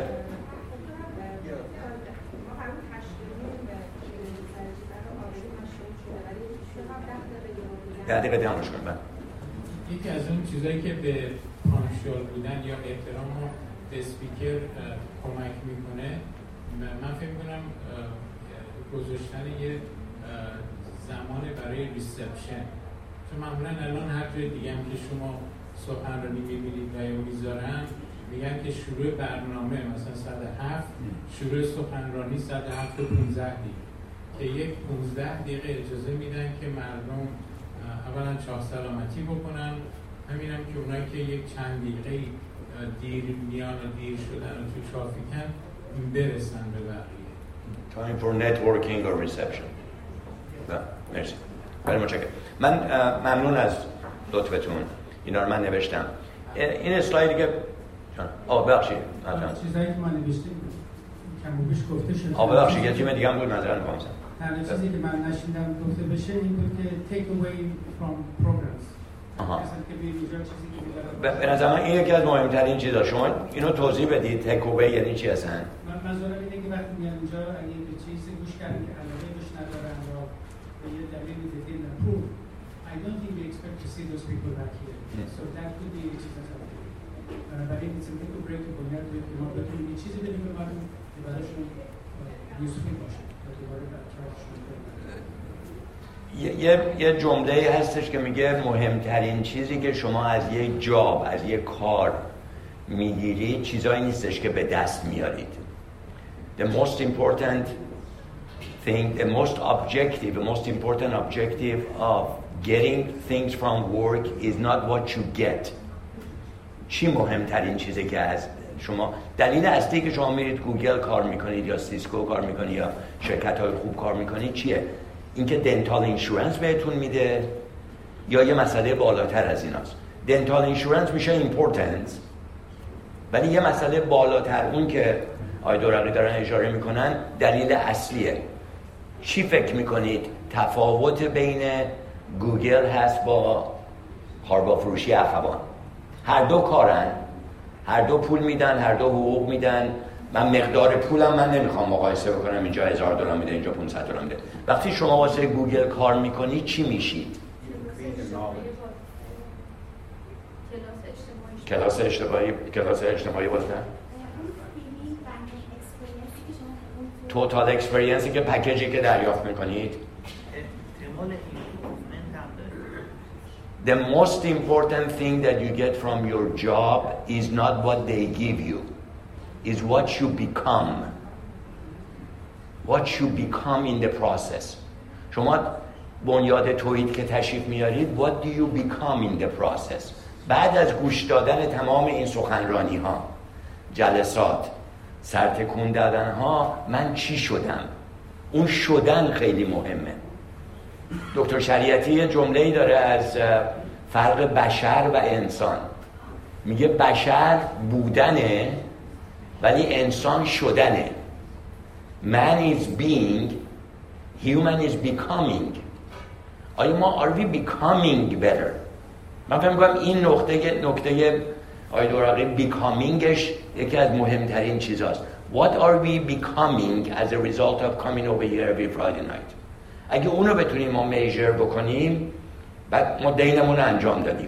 ده دقیقه تمامش کنم. یکی از اون چیزایی که به پانکچوال بودن یا احترام رو به اسپیکر کمک میکنه، من فکر میکنم گذاشتن یه زمان برای ریسپشن، چون معمولا الان هر جای دیگه هم که شما سخنرانی میبینید و یا میذارن میگن که شروع برنامه مثلا ساعت هفت، شروع سخنرانی ساعت هفت و پونزده دقیقه که یک پونزده دقیقه اجازه میدن که مردم اولا چاق سلامتی بکنن، همینم که اونایی که یک چند دقیقه دیر میان و دیر شدن و تو ترافیکن برسن به بقیه. Time for networking or reception. مرسی. خیلی متشکرم. من ممنون از لطفتون. اینا رو من نوشتم. این اسلایدی که آه ببخشید. چیزایی که ما نوشتیم کم و بیش گفته شده. آه ببخشید یه تیم دیگه هم بود نظر می‌خوام. تنها چیزی که من نشیدم گفته بشه این بود که take away from programs. آها. مثلا که به اینجا چیزی که به نظر من این یکی از مهمترین چیزا. شما اینو توضیح بدید take away یعنی چی هستن؟ من منظورم اینه که وقتی میان اینجا اگه به چیزی گوش کردن که علاقه بهش ندارن یا به یه دلیلی دیدن نپور I don't think we expect to see those people back here. Yeah. So that could be a چیز هست. بنابراین it's a little break to connect with you. ما بتونیم یه چیزی بدیم که مردم براشون useful باشه. یه یه جمله هستش که میگه مهمترین چیزی که شما از یک جاب، از یک کار میگیرید چیزایی نیستش که به دست میارید. The most important thing, the most objective, the most important objective of getting things from work is not what you get. چی مهمترین چیزی که از شما دلیل اصلی که شما میرید گوگل کار میکنید یا سیسکو کار میکنید یا شرکت های خوب کار میکنید چیه؟ اینکه دنتال اینشورنس بهتون میده یا یه مسئله بالاتر از ایناست؟ دنتال اینشورنس میشه ایمپورتنت، ولی یه مسئله بالاتر اون که آقای دورقی دارن اشاره میکنن دلیل اصلیه. چی فکر میکنید تفاوت بین گوگل هست با کارگاه فروشی اخوان؟ هر دو کارن، هر دو پول میدن، هر دو حقوق میدن. من مقدار پولم من نمیخوام مقایسه بکنم، اینجا هزار دلار میده اینجا پانصد دلار میده. وقتی شما واسه گوگل کار میکنی چی میشید؟ کلاس اجتماعی کلاس اجتماعی بازده توتال اکسپریانسی که پکیجی که دریافت میکنید. The most important thing that you get from your job is not what they give you, is what you become. What you become in the process. شما بنیاد توحید که تشریف میارید, what do you become in the process? بعد از گوش دادن تمام این سخنرانی ها، جلسات، سرتکون دادن ها، من چی شدم؟ اون شدن خیلی مهمه. دکتر شریعتی یه جمله‌ای داره از فرق بشر و انسان. میگه بشر بودنه ولی انسان شدنه. Man is being, human is becoming. آیا ما are we becoming better؟ من فهم کنم این نقطه نقطه آیه دوراقی becomingش یکی از مهمترین چیزاست. What are we becoming as a result of coming over here every Friday night؟ اگه اونو بتونیم ما میجر بکنیم، بعد ما دینمون رو انجام دادیم.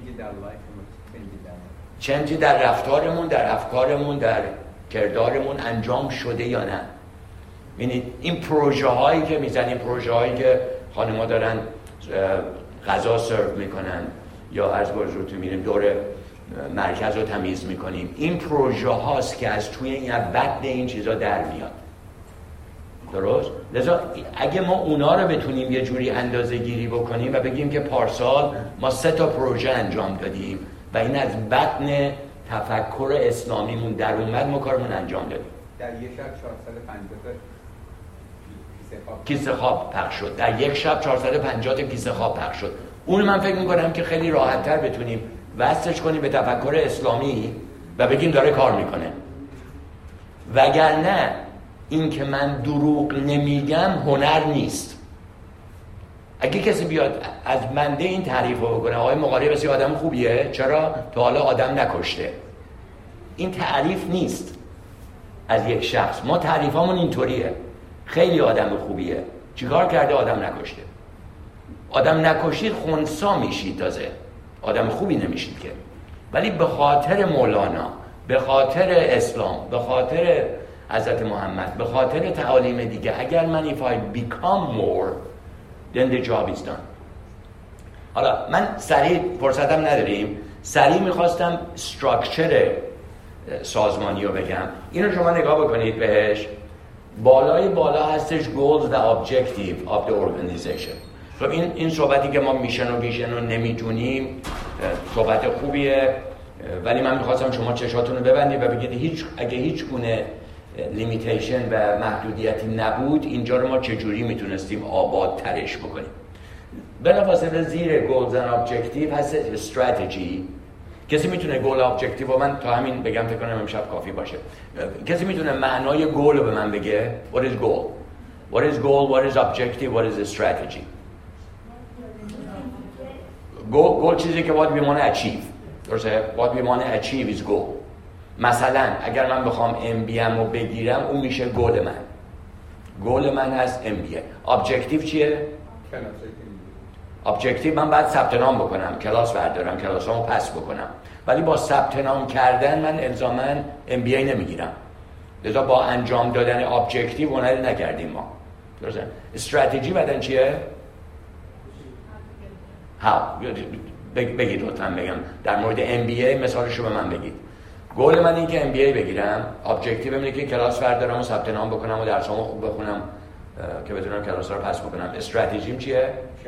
چنجی در رفتارمون، در افکارمون، در کردارمون انجام شده یا نه؟ ببینید این پروژه هایی که میزنیم، پروژه هایی که خانم‌ها دارن غذا سرو میکنن یا از بازروتون میریم دور مرکز رو تمیز میکنیم، این پروژه هاست که از توی این بطن این چیزا در میاد. درست؟ لذا اگه ما اونا رو بتونیم یه جوری اندازه گیری بکنیم و بگیم که پارسال ما سه تا پروژه انجام دادیم و این از بطن تفکر اسلامیمون در اومد، ما کارمون انجام دادیم. در یک شب چهارصد و پنجاه کیسه خواب پخش شد. در یک شب چهارصد و پنجاه تا کیسه خواب پخش شد. اون من فکر میکنم که خیلی راحت‌تر بتونیم وصلش کنیم به تفکر اسلامی و بگیم داره کار میکنه. وگرنه این که من دروغ نمیگم هنر نیست. اگه کسی بیاد از منده این تعریف رو بکنه، آقای مقاری بسی آدم خوبیه، چرا تا حالا آدم نکشته، این تعریف نیست از یک شخص. ما تعریفمون اینطوریه، خیلی آدم خوبیه، چیکار کرده؟ آدم نکشته. آدم نکشید خنثی میشید، تازه آدم خوبی نمیشید که. ولی به خاطر مولانا، به خاطر اسلام، به خاطر حضرت محمد، به خاطر تعالیم دیگه، اگر من if I become more then the job is done. حالا من سریع، فرصتم نداریم، سریع میخواستم استراکچر سازمانی رو بگم. اینو شما نگاه بکنید بهش، بالای بالا هستش goals و objective of the organization. خب این این صحبتی که ما میشن و ویژن رو نمیدونیم صحبت خوبیه، ولی من میخواستم شما چشاتون رو ببندید و بگید هیچ اگه هیچ گونه لیمیتیشن و محدودیتی نبود، اینجا رو ما چجوری میتونستیم آبادترش بکنیم. بلافاصله زیر goals and objective هست استراتژی. کسی میتونه گول ابجکتیو رو من تا همین بگم فکر کنم امشب کافی باشه. کسی میتونه معنای گول رو به من بگه؟ What is goal? What is goal? What is objective? What is a strategy? goal goal چیزی که باید we want to achieve. درسته؟ What we want to achieve is goal. مثلا اگر من بخوام ام بی ام رو بگیرم، اون میشه گول من. گول من هست ام بی ام. ابجکتیو چیه؟ ابجکتیو من باید ثبت نام بکنم، کلاس بردارم، کلاسامو پس بکنم. ولی با ثبت نام کردن من الزاما ام بی ای نمیگیرم. لذا با انجام دادن ابجکتیو هنری نکردیم ما. درسته؟ استراتژی بعدن چیه؟ ها بگید لطفا بگم در مورد ام بی ای مثالشو به من بگید. گول من این که ام بی ای بگیرم، ابجکتیو اینه که کلاس بردارم و ثبت نام بکنم و درسامو خوب بخونم که بتونم کلاس‌ها رو پس بکنم. استراتژیم چیه؟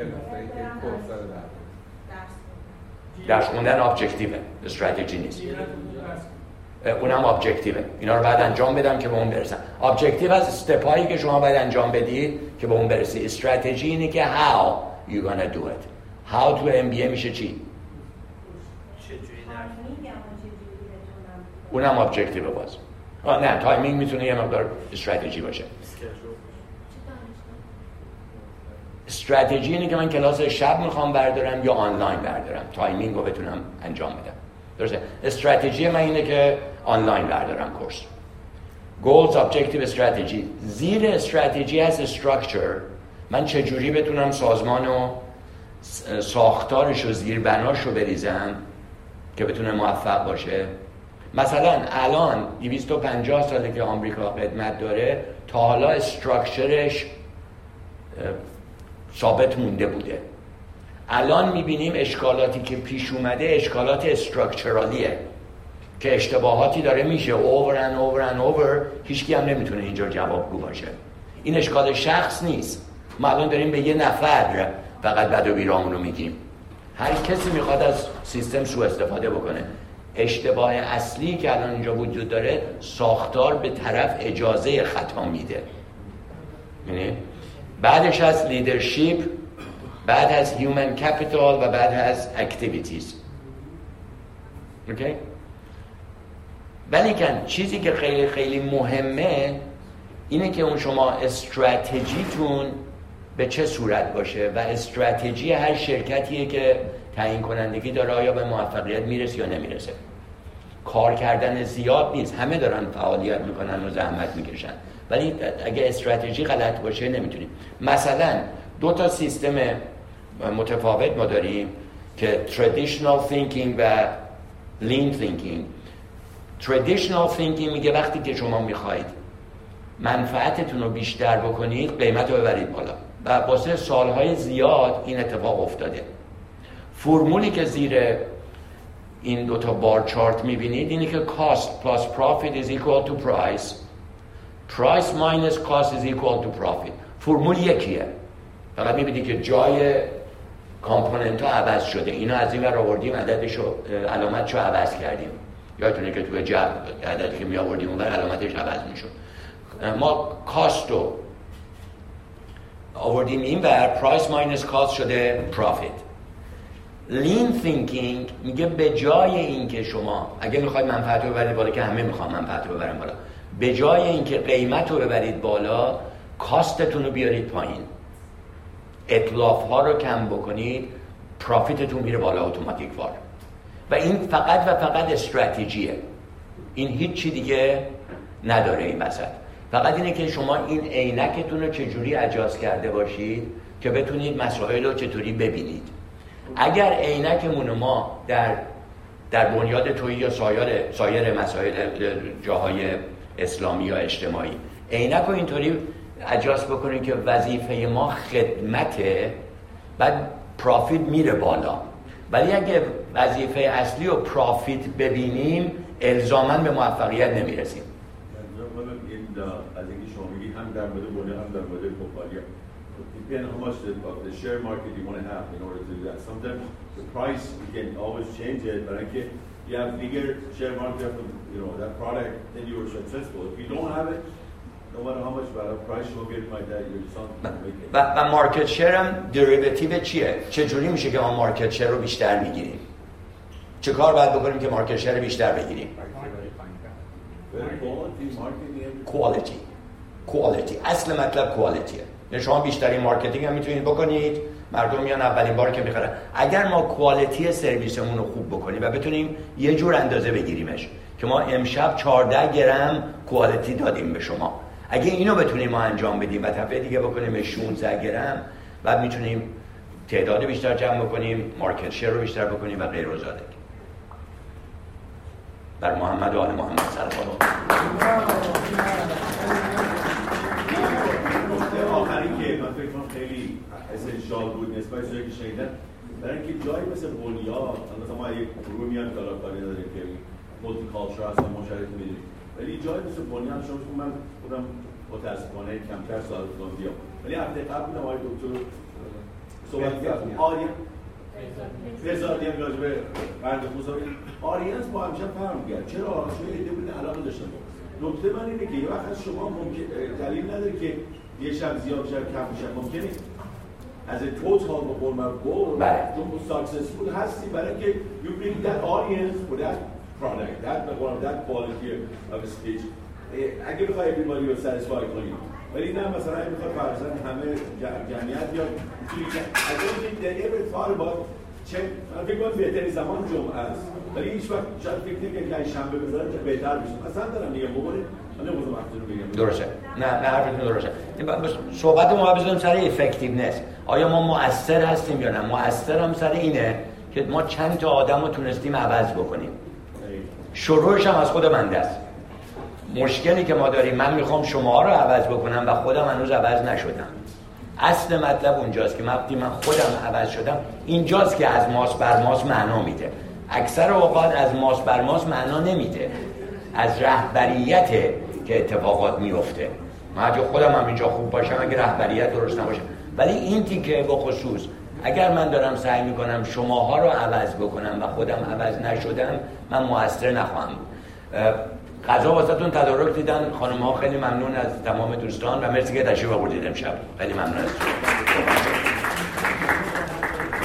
درس خوندن ابجکتیوه، استراتژی نیست. اونم ابجکتیوه. اینا رو بعد انجام بدم که به اون برسم. ابجکتیو از استپایی که شما باید انجام بدید که به اون برسی. استراتژی اینه که how you gonna do it. how تو ام بی ای میشه چی؟ اونم ابجکتیوه باز. آه نه، تایمینگ میتونه یه مقدار استراتژی باشه. استراتژی اینه که من کلاس شب میخوام بردارم یا آنلاین بردارم، تایمینگ رو بتونم انجام بدم. درسته؟ استراتژی من اینه که آنلاین بردارم کورس. goals objective strategy. زیر استراتژی هست استراکچر. من چجوری بتونم سازمان و ساختارش و زیر بناش رو بریزم که بتونه موفق باشه. مثلا الان دویست و پنجاه ساله که آمریکا قدمت داره، تا حالا استراکچرش ثابت مونده بوده. الان میبینیم اشکالاتی که پیش اومده اشکالات استراکچرالیه که اشتباهاتی داره میشه over and over and over، هیچکی هم نمیتونه اینجا جوابگو باشه. این اشکال شخص نیست، ما الان داریم به یه نفر فقط بد و بیرامون رو میگیم. هر کسی میخواد از سیستم سوء استفاده بکنه. اشتباه اصلی که الان اینجا وجود داره، ساختار به طرف اجازه خطا میده. یعنی بعدش از لیدرشپ، بعد از هیومن کپیتال و بعد از اکتیویتیز. اوکی؟ ولی کن چیزی که خیلی خیلی مهمه اینه که اون شما استراتژیتون به چه صورت باشه و استراتژی هر شرکتیه که تعیین کنندگی داره آیا به موفقیت میرسه یا نمیرسه. کار کردن زیاد نیست، همه دارن فعالیت میکنن و زحمت میکشن، ولی اگه استراتژی غلط باشه نمیتونیم. مثلا دو تا سیستم متفاوت ما داریم که traditional thinking و lean thinking. traditional thinking میگه وقتی که شما میخواید منفعتتون رو بیشتر بکنید، قیمت رو ببرید بالا و واسه سالهای زیاد این اتفاق افتاده. فرمولی که زیر این دوتا بار چارت میبینید اینه که cost plus profit is equal to price, price minus cost is equal to profit. فرمول یکیه، فقط میبینید که جای کامپوننت ها عوض شده. اینا از این ور آوردیم، عددشو علامتشو عوض کردیم. یادتونه که توی جبر عددی که می آوردیم اون ور علامتش عوض میشد. ما کاست رو آوردیم این ور، پرایس ماینس کاست شده پرافیت. لین تینکینگ میگه به جای اینکه شما اگه میخواید منفعت رو ببرید بالا، که همه میخوان منفعت رو ببرن بالا، به جای اینکه قیمت رو ببرید بالا، کاستتون رو بیارید پایین، اتلاف ها رو کم بکنید، پرافیتتون میره بالا اتوماتیک وار. و این فقط و فقط استراتژیه، این هیچ چی دیگه نداره این وسط. فقط اینه که شما این عینکتون رو چجوری اجاز کرده باشید که بتونید مسائل رو چطوری ببینید. اگر عینکمون ما در در بنیاد تویی یا سایر سایر مسائل جاهای اسلامی یا اجتماعی عینک رو اینطوری اجاز بکنید که وظیفه ما خدمته، بعد پرافیت میره بالا. ولی اگه وظیفه اصلی و پرافیت ببینیم، الزاماً به موفقیت نمیرسیم. از اینکه شما میگید هم در مورد بنیاد هم در مورد کمپانی، depending how much the, of the share market you want to have in order to do that. Sometimes the price you can always change it, but I can, you have bigger share market of you know that product, then you were successful. If you don't have it, no matter how much better price you will get by that, you're something. و و مارکت شیر هم دریوتیو چیه؟ چجوری میشه که ما مارکت شیر رو بیشتر میگیریم؟ چه کار باید بکنیم که مارکت شیر رو بیشتر بگیریم؟ کوالیتی. کوالیتی. اصل مطلب کوالیتیه. یعنی شما بیشترین مارکتینگ هم میتونید بکنید، مردم میان اولین بار که میخرن. اگر ما کوالیتی سرویسمون رو خوب بکنیم و بتونیم یه جور اندازه بگیریمش که ما امشب چهارده گرم کوالیتی دادیم به شما، اگه اینو بتونیم ما انجام بدیم و دفعه دیگه بکنیم شانزده گرم، بعد میتونیم تعداد بیشتر جمع بکنیم، مارکت شیر رو بیشتر بکنیم و غیر و زاده. بر محمد و آل محمد صلی الله آخری که من فکر کنم خیلی اسنشال بود نسبت به چیزی که شنیدن، برای اینکه جایی مثل بنیاد، مثلا ما یک گروه میان کاری نداریم که مولتی کالچر هستن، ما شاید میدونیم، ولی جایی مثل بنیاد شما که من خودم متاسفانه کمتر سال بودم بیام، ولی هفته قبل بودم آقای دکتر صحبت کردیم آریا فزادی هم راجع به بنده خدا آریانس با همیشه فرق می‌کرد. چرا؟ چون ایده بود علاقه داشتن. نکته من اینه که یه وقت شما ممکن دلیل نداره که یه شب زیاد بشه کم بشه، ممکنه as a total به قول گل چون successful هستی برای اینکه you bring that audience for that product that به قول that quality of speech. اگه بخوای everybody رو satisfy کنی، ولی نه مثلا اگه بخوای فرضاً همه جمعیت یا I don't think they ever thought about چه من فکر کنم بهترین زمان جمعه است، ولی هیچ وقت شاید فکر نکنید که شنبه بذارن که بهتر بشه. مثلا دارم میگم بگید من نمی‌خوام وقتی رو بگم درسته. نه نه حرفتون درسته. صحبت ما بزنیم سر افکتیونس. آیا ما مؤثر هستیم یا نه؟ مؤثر هم سر اینه که ما چند تا آدم رو تونستیم عوض بکنیم. شروعش هم از خود بنده است. مشکلی که ما داریم، من میخوام شما رو عوض بکنم و خودم هنوز عوض نشدم. اصل مطلب اونجاست که وقتی من خودم عوض شدم، اینجاست که از ماس بر ماس معنا میده. اکثر اوقات از ماس بر ماس معنا نمیده، از رهبریت که اتفاقات میفته. من اگه خودم هم اینجا خوب باشم، اگه رهبریت درست نباشه، ولی این تیکه به خصوص اگر من دارم سعی میکنم شماها رو عوض بکنم و خودم عوض نشدم، من موثر نخواهم بود. غذا واسهتون تدارک دیدن خانم ها، خیلی ممنون از تمام دوستان و مرسی که تشریف آوردید امشب. خیلی ممنون از شما.